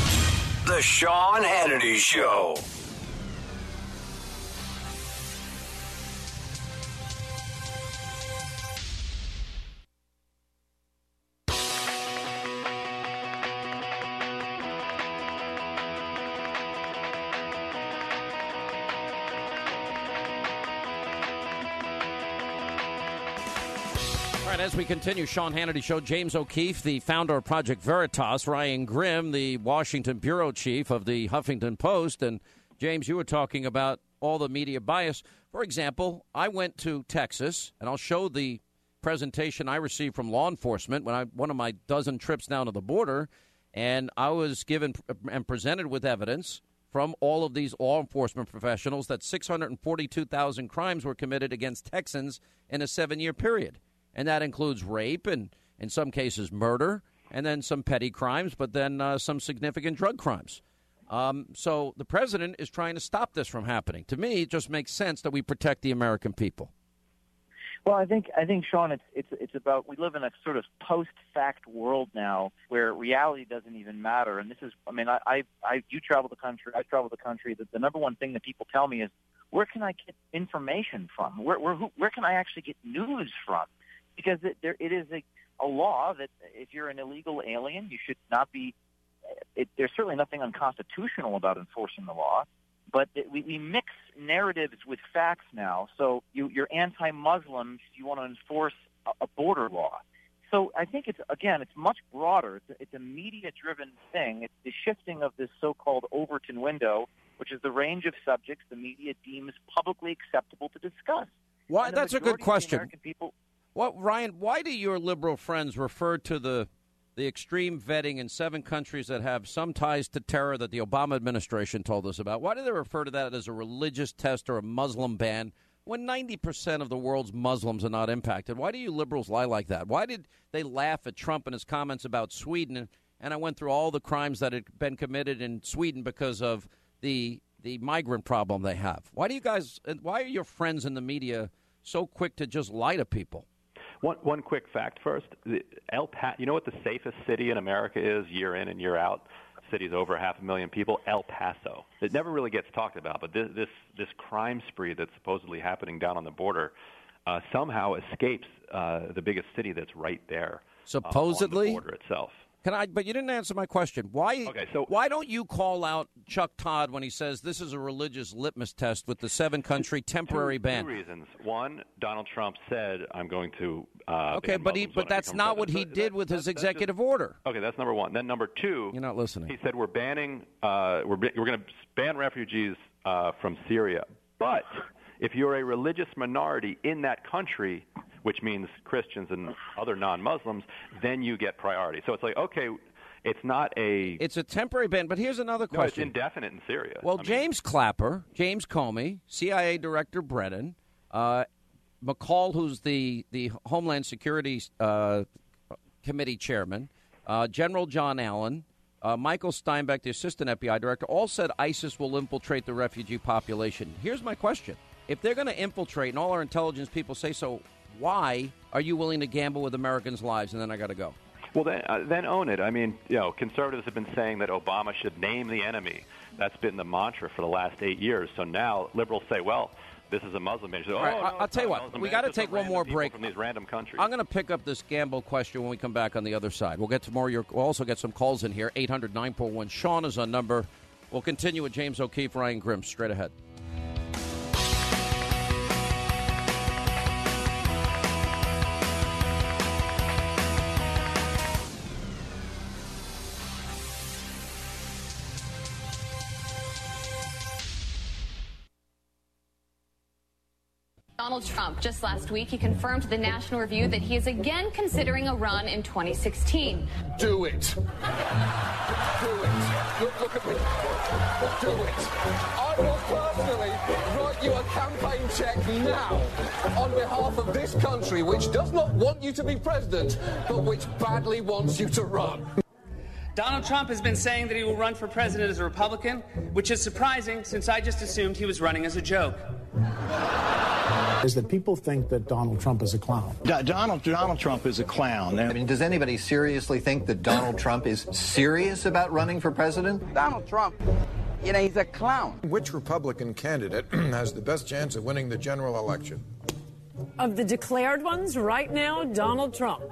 The Sean Hannity Show. All right, as we continue, Sean Hannity Show, James O'Keefe, the founder of Project Veritas, Ryan Grimm, the Washington bureau chief of the Huffington Post. And, James, you were talking about all the media bias. For example, I went to Texas, and I'll show the presentation I received from law enforcement when I one of my dozen trips down to the border, and I was given and presented with evidence from all of these law enforcement professionals that six hundred forty-two thousand crimes were committed against Texans in a seven-year period. And that includes rape and, in some cases, murder, and then some petty crimes, but then uh, some significant drug crimes. Um, so the president is trying to stop this from happening. To me, it just makes sense that we protect the American people. Well, I think, I think, Sean, it's it's it's about we live in a sort of post-fact world now where reality doesn't even matter. And this is, I mean, I, I, I you travel the country, I travel the country. The, the number one thing that people tell me is, where can I get information from? Where where who, where can I actually get news from? Because it, there, it is a, a law that if you're an illegal alien, you should not be. It, there's certainly nothing unconstitutional about enforcing the law. But it, we, we mix narratives with facts now. So you, you're anti-Muslim, you want to enforce a, a border law. So I think it's, again, it's much broader. It's a, it's a media-driven thing. It's the shifting of this so-called Overton window, which is the range of subjects the media deems publicly acceptable to discuss. Why? That's a good question. People, what, Ryan, why do your liberal friends refer to the the extreme vetting in seven countries that have some ties to terror that the Obama administration told us about? Why do they refer to that as a religious test or a Muslim ban when ninety percent of the world's Muslims are not impacted? Why do you liberals lie like that? Why did they laugh at Trump and his comments about Sweden? And I went through all the crimes that had been committed in Sweden because of the the migrant problem they have. Why do you guys, why are your friends in the media so quick to just lie to people? One one quick fact first. El Pa- you know what the safest city in America is year in and year out? Cities over half a million people. El Paso. It never really gets talked about, but this this, this crime spree that's supposedly happening down on the border uh, somehow escapes uh, the biggest city that's right there. Supposedly, uh, on the border itself. Can I? But you didn't answer my question. Why? Okay, so why don't you call out Chuck Todd when he says this is a religious litmus test with the seven-country temporary two, ban? Two reasons. One, Donald Trump said, "I'm going to." Uh, okay, but he, but that's not what he did with his executive order. Okay, that's number one. Then number two, you're not listening. He said we're banning, uh, we're we're going to ban refugees uh, from Syria, but if you're a religious minority in that country, which means Christians and other non-Muslims, then you get priority. So it's like, okay, it's not a... It's a temporary ban, but here's another question. No, it's indefinite in Syria. Well, I mean, James Clapper, James Comey, C I A Director Brennan, uh, McCall, who's the, the Homeland Security uh, Committee chairman, uh, General John Allen, uh, Michael Steinbeck, the Assistant F B I Director, all said ISIS will infiltrate the refugee population. Here's my question. If they're going to infiltrate, and all our intelligence people say so, why are you willing to gamble with Americans' lives? And then I got to go. Well, then, uh, then own it. I mean, you know, conservatives have been saying that Obama should name the enemy. That's been the mantra for the last eight years. So now liberals say, well, this is a Muslim ban. Oh, right, no, I'll tell you what. We got to take one more break from these random countries. I'm going to pick up this gamble question when we come back on the other side. We'll get to more. Your, we'll also get some calls in here. eight hundred nine four one Sean is our number. We'll continue with James O'Keefe, Ryan Grimm, straight ahead. Donald Trump, just last week, he confirmed to the National Review that he is again considering a run in twenty sixteen. Do it. Do it. Look, look at me. Do it. I will personally write you a campaign check now on behalf of this country, which does not want you to be president, but which badly wants you to run. Donald Trump has been saying that he will run for president as a Republican, which is surprising since I just assumed he was running as a joke. Is that people think that Donald Trump is a clown. D- Donald Donald Trump is a clown. I mean, does anybody seriously think that Donald Trump is serious about running for president? Donald Trump, you know, he's a clown. Which Republican candidate has the best chance of winning the general election? Of the declared ones right now, Donald Trump.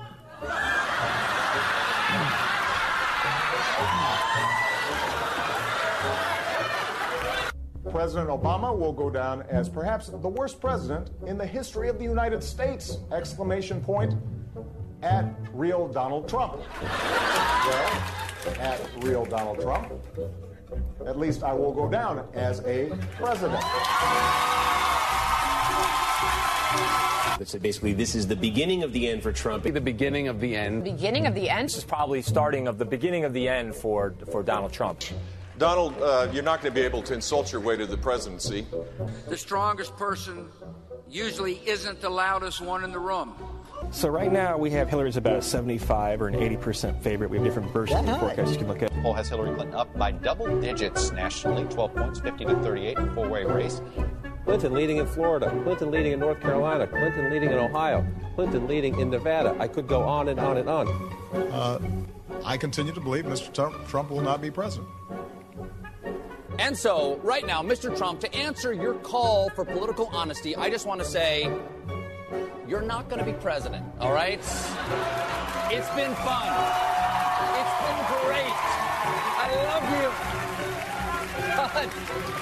President Obama will go down as perhaps the worst president in the history of the United States! Exclamation point at real Donald Trump. Well, at real Donald Trump, at least I will go down as a president. So basically, this is the beginning of the end for Trump. The beginning of the end. Beginning of the end? This is probably starting of the beginning of the end for, for Donald Trump. Donald, uh, you're not going to be able to insult your way to the presidency. The strongest person usually isn't the loudest one in the room. So right now we have Hillary's about a seventy-five or an eighty percent favorite. We have different versions of the forecast you can look at. Poll has Hillary Clinton up by double digits nationally, twelve points, fifty to thirty-eight, four-way race. Clinton leading in Florida, Clinton leading in North Carolina, Clinton leading in Ohio, Clinton leading in Nevada. I could go on and on and on. Uh, I continue to believe Mister Trump, Trump will not be president. And so, right now, Mister Trump, to answer your call for political honesty, I just want to say, you're not going to be president, all right? It's been fun. It's been great. I love you. But,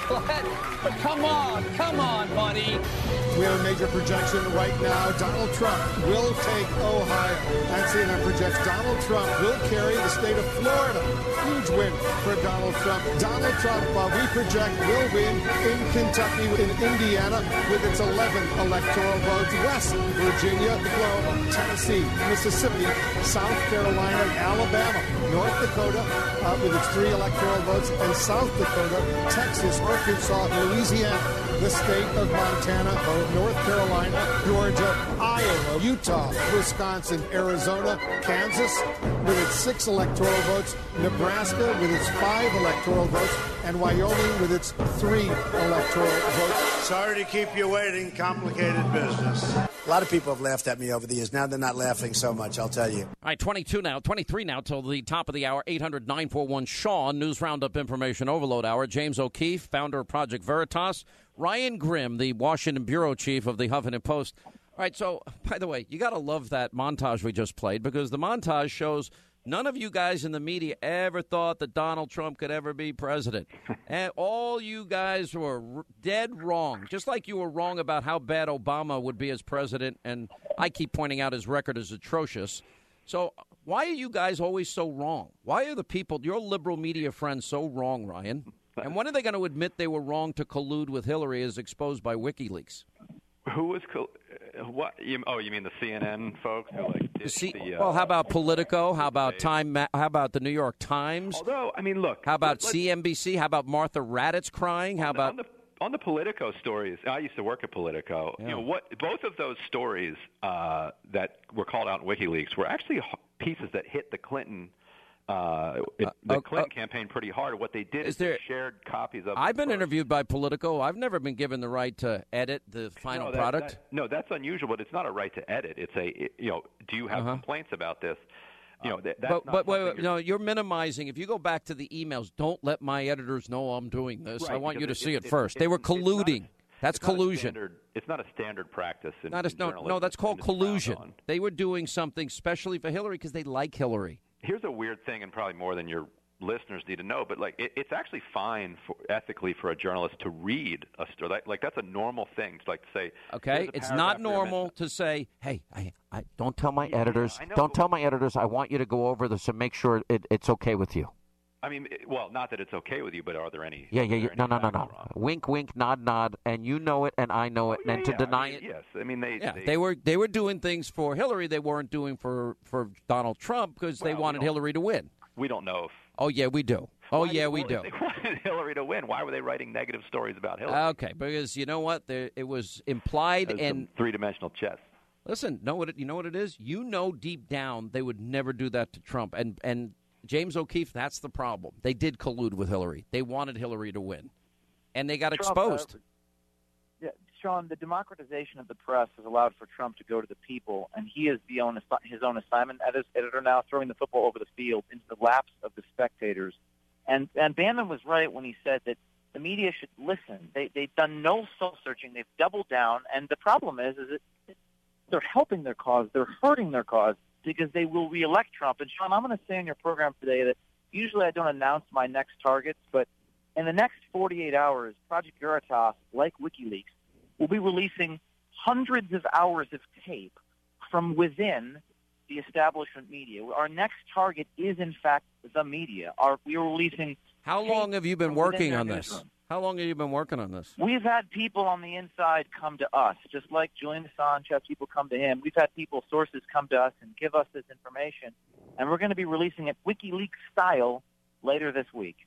but come on, come on, buddy. We have a major projection right now. Donald Trump will take Ohio. And C N N projects Donald Trump will carry the state of Florida. Huge win for Donald Trump. Donald Trump, uh, we project, will win in Kentucky, in Indiana, with its eleven electoral votes. West Virginia, Oklahoma, Tennessee, Mississippi, South Carolina, Alabama, North Dakota, uh, with its three electoral votes, and South Dakota, Texas, Arkansas, Louisiana, the state of Montana, North Carolina, Georgia, Iowa, Utah, Wisconsin, Arizona, Kansas with its six electoral votes, Nebraska with its five electoral votes, and Wyoming with its three electoral votes. Sorry to keep you waiting. Complicated business. A lot of people have laughed at me over the years. Now they're not laughing so much, I'll tell you. All right, twenty-two now, twenty-three now till the top of the hour, eight hundred nine four one Sean, News Roundup Information Overload Hour. James O'Keefe, founder of Project Veritas. Ryan Grimm, the Washington bureau chief of the Huffington Post. All right, so, by the way, you got to love that montage we just played, because the montage shows none of you guys in the media ever thought that Donald Trump could ever be president. And all you guys were r- dead wrong, just like you were wrong about how bad Obama would be as president, and I keep pointing out his record is atrocious. So why are you guys always so wrong? Why are the people, your liberal media friends, so wrong, Ryan? And when are they going to admit they were wrong to collude with Hillary as exposed by WikiLeaks? Who was col- what? You, oh, you mean the C N N folks who like did See, the, uh, well, how about Politico? How about Time? How about the New York Times? Although, I mean, look. How about let, C N B C? How about Martha Raddatz crying? How on about the, on the, on the Politico stories? I used to work at Politico. Yeah. You know what? Both of those stories uh, that were called out in WikiLeaks were actually pieces that hit the Clinton. Uh, it, the uh, Clinton uh, campaign pretty hard. What they did is, is there, they shared copies of. I've been first. interviewed by Politico. I've never been given the right to edit the final no, that, product. That, no, that's unusual, but it's not a right to edit. It's a, it, you know, do you have uh-huh. complaints about this? You know, that, that's but not but wait, wait, you're, no, you're minimizing. If you go back to the emails, don't let my editors know I'm doing this. right, I want you to it, see it, it first. It, they were it, colluding. It's a, that's it's collusion. Not standard, it's not a standard practice. In, not a, in no, no, that's called collusion. They were doing something specially for Hillary because they like Hillary. Here's a weird thing, and probably more than your listeners need to know, but like it, it's actually fine for, ethically for a journalist to read a story. Like, like that's a normal thing to like to say. Okay, it's not normal to say, "Hey, I, I don't tell my yeah, editors. know, don't tell my editors. I want you to go over this and make sure it, it's okay with you." I mean, it, well, not that it's okay with you, but are there any? Yeah, yeah, yeah. No, no, no, no. Wrong? Wink, wink, nod, nod, and you know it, and I know it, oh, yeah, and to yeah. deny I mean, it. Yes, I mean they, yeah, they. They were they were doing things for Hillary. They weren't doing for for Donald Trump because well, they wanted Hillary to win. We don't know if. Oh yeah, we do. Oh Why yeah, we well, do. If they wanted Hillary to win, why were they writing negative stories about Hillary? Okay, because you know what? There, it was implied and three-dimensional chess. Listen, know what it, you know what it is? You know deep down they would never do that to Trump. And and James O'Keefe, that's the problem. They did collude with Hillary. They wanted Hillary to win. And they got Trump, exposed. Uh, yeah, Sean, the democratization of the press has allowed for Trump to go to the people, and he is the own, his own assignment editor now, throwing the football over the field into the laps of the spectators. And and Bannon was right when he said that the media should listen. They, they've done no soul-searching. They've doubled down. And the problem is, is that they're helping their cause. They're hurting their cause because they will reelect Trump. And, Sean, I'm going to say on your program today that usually I don't announce my next targets, but In the next forty-eight hours, Project Veritas, like WikiLeaks, will be releasing hundreds of hours of tape from within the establishment media. Our next target is, in fact, the media. Our, we are releasing. How long have you been working on this? Newsroom. How long have you been working on this? We've had people on the inside come to us, just like Julian Assange had people come to him. We've had people, sources, come to us and give us this information, and we're going to be releasing it WikiLeaks style later this week.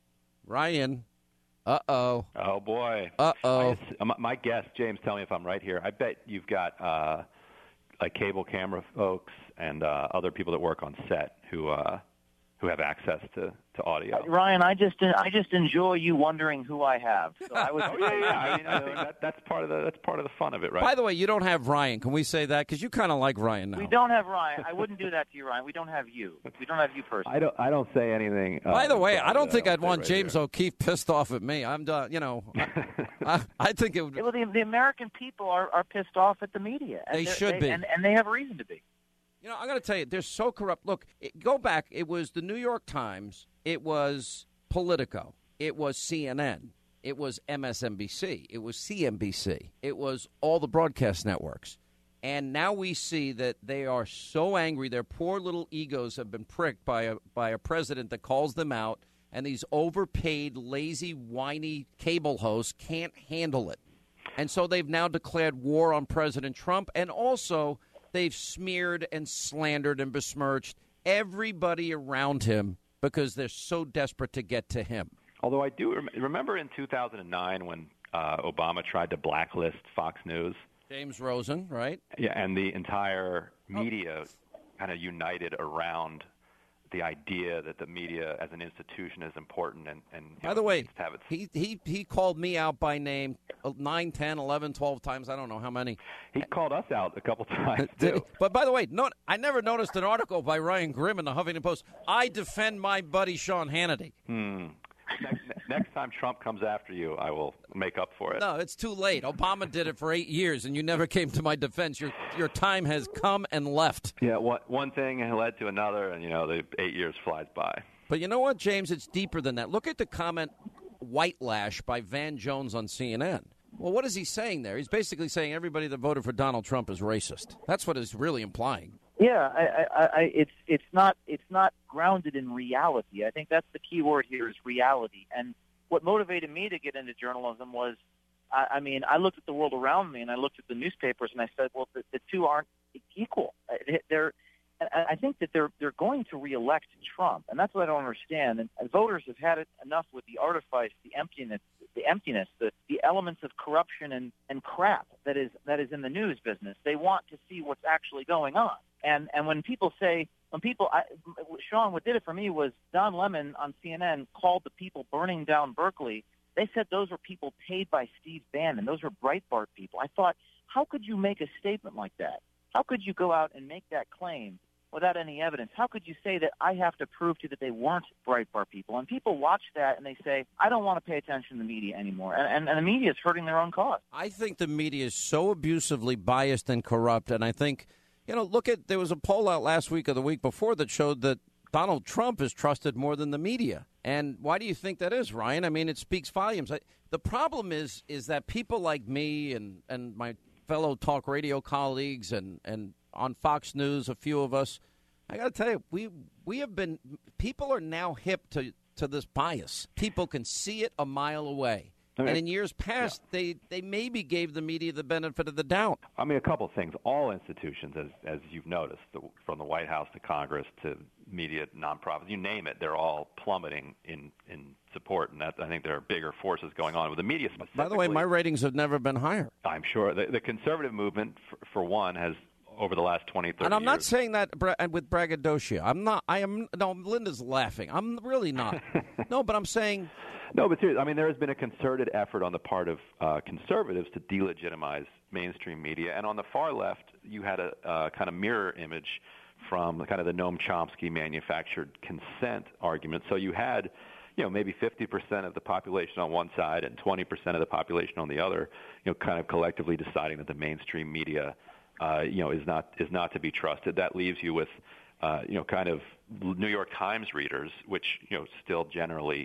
Ryan, uh-oh. Oh, boy. Uh-oh. My, my guess, James, tell me if I'm right here, I bet you've got uh, like cable camera folks and uh, other people that work on set who uh, who have access to, to audio. Uh, Ryan, I just I just enjoy you wondering who I have. So I was oh, yeah, yeah. I mean, I think that, that's part of the that's part of the fun of it, right? By the way, you don't have Ryan. Can we say that? Because you kind of like Ryan now. We don't have Ryan. I wouldn't do that to you, Ryan. We don't have you. We don't have you personally. I don't. I don't say anything. Uh, By the way, I don't think I I'd want right James here. O'Keefe pissed off at me. I'm done. You know, I, I, I think it would. Well, the, the American people are, are pissed off at the media. And They should they, be, and, and they have a reason to be. You know, I'm going to tell you, they're so corrupt. Look, it, go back. It was the New York Times. It was Politico. It was C N N. It was M S N B C. It was C N B C. It was all the broadcast networks. And now we see that they are so angry. Their poor little egos have been pricked by a, by a president that calls them out. And these overpaid, lazy, whiny cable hosts can't handle it. And so they've now declared war on President Trump. And also, they've smeared and slandered and besmirched everybody around him because they're so desperate to get to him. Although I do rem- remember in two thousand nine when uh, Obama tried to blacklist Fox News. James Rosen, right? Yeah, and the entire media kind of united around the idea that the media as an institution is important. And, and By know, the way, needs to have its... he, he, he called me out by name nine, ten, eleven, twelve times. I don't know how many. He called us out a couple times, Did too. he? But by the way, no, I never noticed an article by Ryan Grimm in the Huffington Post. I defend my buddy Sean Hannity. Hmm. Next, next time Trump comes after you, I will make up for it. No, it's too late. Obama did it for eight years, and you never came to my defense. Your your time has come and left. Yeah, one, one thing led to another, and, you know, the eight years flies by. But you know what, James? It's deeper than that. Look at the comment, white lash, by Van Jones on C N N. Well, what is he saying there? He's basically saying everybody that voted for Donald Trump is racist. That's what he's really implying. Yeah, I, I, I, it's it's not it's not grounded in reality. I think that's the key word here is reality. And what motivated me to get into journalism was, I, I mean, I looked at the world around me and I looked at the newspapers and I said, well, the, the two aren't equal. They're, I think that they're they're going to reelect Trump, and that's what I don't understand. And, and voters have had it enough with the artifice, the emptiness, the emptiness, the, the elements of corruption and, and crap that is that is in the news business. They want to see what's actually going on. And and when people say, when people, I, Sean, what did it for me was Don Lemon on C N N called the people burning down Berkeley. They said those were people paid by Steve Bannon. Those were Breitbart people. I thought, how could you make a statement like that? How could you go out and make that claim without any evidence? How could you say that I have to prove to you that they weren't Breitbart people? And people watch that and they say, I don't want to pay attention to the media anymore. And, and, and the media is hurting their own cause. I think the media is so abusively biased and corrupt, and I think, you know, look at, there was a poll out last week or the week before that showed that Donald Trump is trusted more than the media. And why do you think that is, Ryan? I mean, it speaks volumes. I, the problem is is that people like me and, and my fellow talk radio colleagues and, and on Fox News, a few of us, I got to tell you, we we have been, people are now hip to, to this bias. People can see it a mile away. I mean, and in years past, yeah. they, they maybe gave the media the benefit of the doubt. I mean, a couple of things. All institutions, as as you've noticed, the, from the White House to Congress to media, nonprofits, you name it, they're all plummeting in, in support. And that, I think there are bigger forces going on with the media specifically. By the way, my ratings have never been higher. I'm sure. The, the conservative movement, for, for one, has over the last twenty, thirty And I'm years. not saying that bra- with braggadocio. I'm not. I am. No, Linda's laughing. I'm really not. No, but I'm saying. No, but seriously, I mean, there has been a concerted effort on the part of uh, conservatives to delegitimize mainstream media. And on the far left, you had a uh, kind of mirror image from kind of the Noam Chomsky manufactured consent argument. So you had, you know, maybe fifty percent of the population on one side and twenty percent of the population on the other, you know, kind of collectively deciding that the mainstream media, uh, you know, is not is not to be trusted. That leaves you with, uh, you know, kind of New York Times readers, which, you know, still generally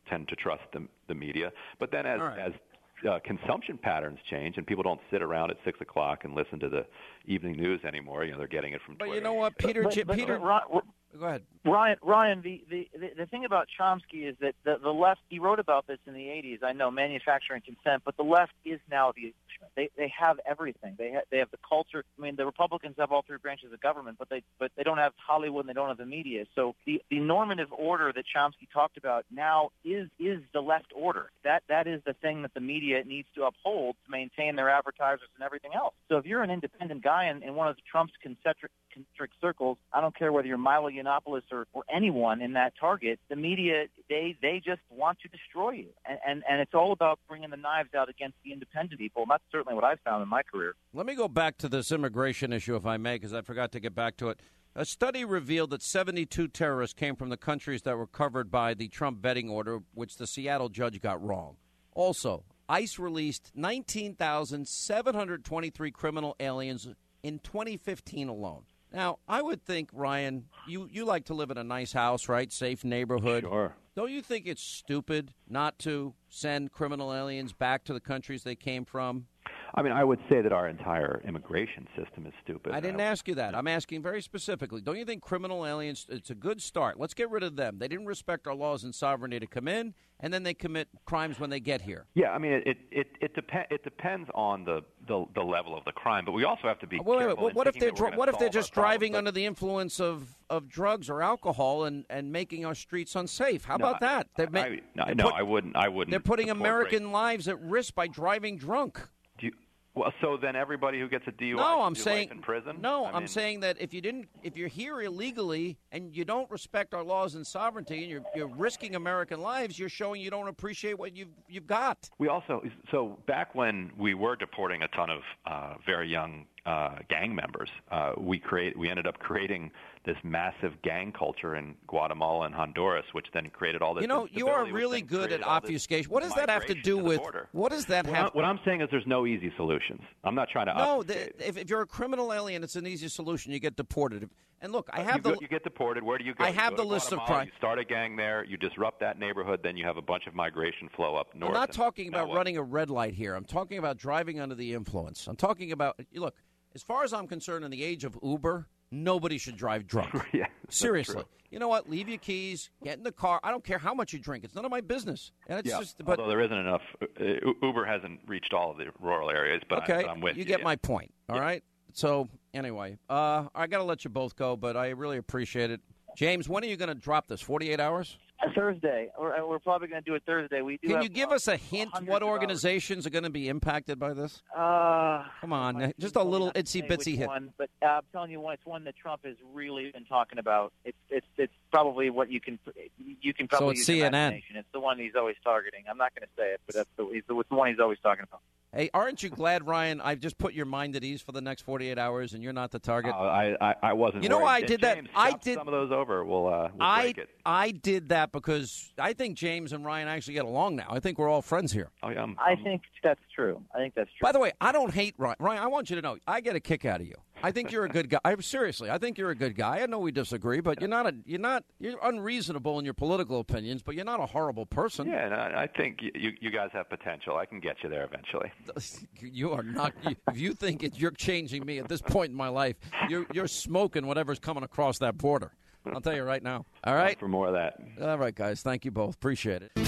tend to trust the, the media. But then as right. as uh, consumption patterns change and people don't sit around at six o'clock and listen to the evening news anymore, you know, they're getting it from But Twitter. you know what, Peter? But- J- but- Peter, Ron- go ahead. Ryan, Ryan, the, the, the, the thing about Chomsky is that the, the left, he wrote about this in the eighties, I know, manufacturing consent, but the left is now the establishment. They they have everything. They ha- they have the culture. I mean, the Republicans have all three branches of government, but they but they don't have Hollywood and they don't have the media. So the, the normative order that Chomsky talked about now is is the left order. That That is the thing that the media needs to uphold to maintain their advertisers and everything else. So if you're an independent guy in, in one of the Trump's concentric, concentric circles, I don't care whether you're Milo Yiannopoulos or, or anyone in that target, the media, they they just want to destroy you. And, and, and it's all about bringing the knives out against the independent people. And that's certainly what I've found in my career. Let me go back to this immigration issue, if I may, because I forgot to get back to it. A study revealed that seventy-two terrorists came from the countries that were covered by the Trump vetting order, which the Seattle judge got wrong. Also, ICE released nineteen thousand seven hundred twenty-three criminal aliens in twenty fifteen alone. Now, I would think, Ryan, you, you like to live in a nice house, right? Safe neighborhood. Sure. Don't you think it's stupid not to send criminal aliens back to the countries they came from? I mean, I would say that our entire immigration system is stupid. I didn't ask you that. I'm asking very specifically. Don't you think criminal aliens, it's a good start. Let's get rid of them. They didn't respect our laws and sovereignty to come in, and then they commit crimes when they get here. Yeah, I mean, it it it, it, dep- it depends on the, the the level of the crime, but we also have to be Wait, wait, careful. wait. in What if thinking they're that we're dr- what if gonna they're solve just our driving problems. under the influence of, of drugs or alcohol and, and making our streets unsafe? How No, about that? They're ma- I, no, they're no, put- I wouldn't. I wouldn't. They're putting support American rape. lives at risk by driving drunk. Do you, well, so then everybody who gets a D U I No, should I'm do saying life in prison. no. I I'm mean, saying that if you didn't, if you're here illegally and you don't respect our laws and sovereignty, and you're you're risking American lives, you're showing you don't appreciate what you've you've got. we also so back when we were deporting a ton of uh, very young uh, gang members, uh, we create we ended up creating this massive gang culture in Guatemala and Honduras, which then created all this. You know, you are instability, which really then good at created all this obfuscation. What does that have to migration do the with? border. What does that What have? I'm- What I'm saying is there's no easy solutions. I'm not trying to. No, obfuscate. the, if, if you're a criminal alien, it's an easy solution. You get deported. And look, I Uh, have you, the. go, you get deported. Where do you go? I You have go the to list of Guatemala, crime. You start a gang there. You disrupt that neighborhood. Then you have a bunch of migration flow up north. I'm not and talking now about what? running a red light here. I'm talking about driving under the influence. I'm talking about, look, as far as I'm concerned, in the age of Uber, nobody should drive drunk. yeah, Seriously. true. You know what? Leave your keys. Get in the car. I don't care how much you drink. It's none of my business. And it's yeah, just, but although there isn't enough. Uh, Uber hasn't reached all of the rural areas, but, okay, I, but I'm with you. you get yeah. my point. All right. So anyway, uh, I got to let you both go, but I really appreciate it. James, when are you going to drop this? forty-eight hours? Thursday. We're, we're probably going to do it Thursday. We do Can have, you give uh, us a hint hundreds what of hours. organizations are going to be impacted by this? Uh, Come on, just a little itsy say bitsy which hit. one, but uh, I'm telling you, one, it's one that Trump has really been talking about. It's it's it's probably what you can you can probably So it's use C N N. imagination. It's the one he's always targeting. I'm not going to say it, but that's the, he's the, it's the one he's always talking about. Hey, aren't you glad, Ryan? I've just put your mind at ease for the next forty-eight hours, and you're not the target. Uh, I, I I wasn't. You know worried. why I And did that? James, I chop did- some of those over. We'll uh, we'll I break it. I did that because I think James and Ryan actually get along now. I think we're all friends here. Oh yeah, I'm, I think that's true. I think that's true. By the way, I don't hate Ryan. Ryan, I want you to know I get a kick out of you. I think you're a good guy. I, seriously, I think you're a good guy. I know we disagree, but you're not a you're not you're unreasonable in your political opinions, but you're not a horrible person. Yeah, and I, I think you you guys have potential. I can get you there eventually. You are not. You, if you think it, you're changing me at this point in my life, you're you're smoking whatever's coming across that border. I'll tell you right now. All right. For more of that. All right, guys. Thank you both. Appreciate it.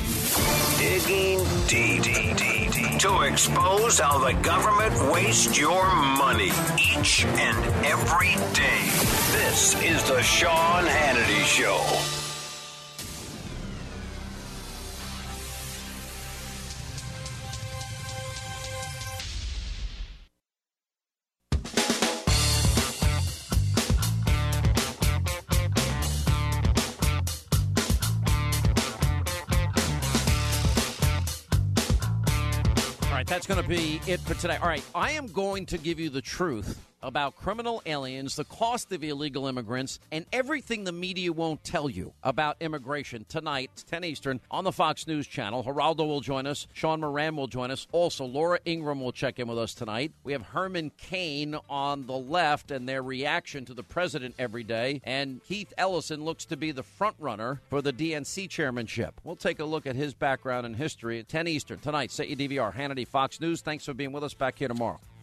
Digging deep, deep, deep, deep to expose how the government wastes your money each and every day. This is the Sean Hannity Show. All right, that's going to be it for today. All right, I am going to give you the truth about criminal aliens, the cost of illegal immigrants, and everything the media won't tell you about immigration tonight, ten Eastern, on the Fox News Channel. Geraldo will join us. Sean Moran will join us. Also, Laura Ingraham will check in with us tonight. We have Herman Cain on the left and their reaction to the president every day. And Keith Ellison looks to be the front runner for the D N C chairmanship. We'll take a look at his background and history at ten Eastern tonight. Set your D V R. Hannity, Fox News. Thanks for being with us. Back here tomorrow.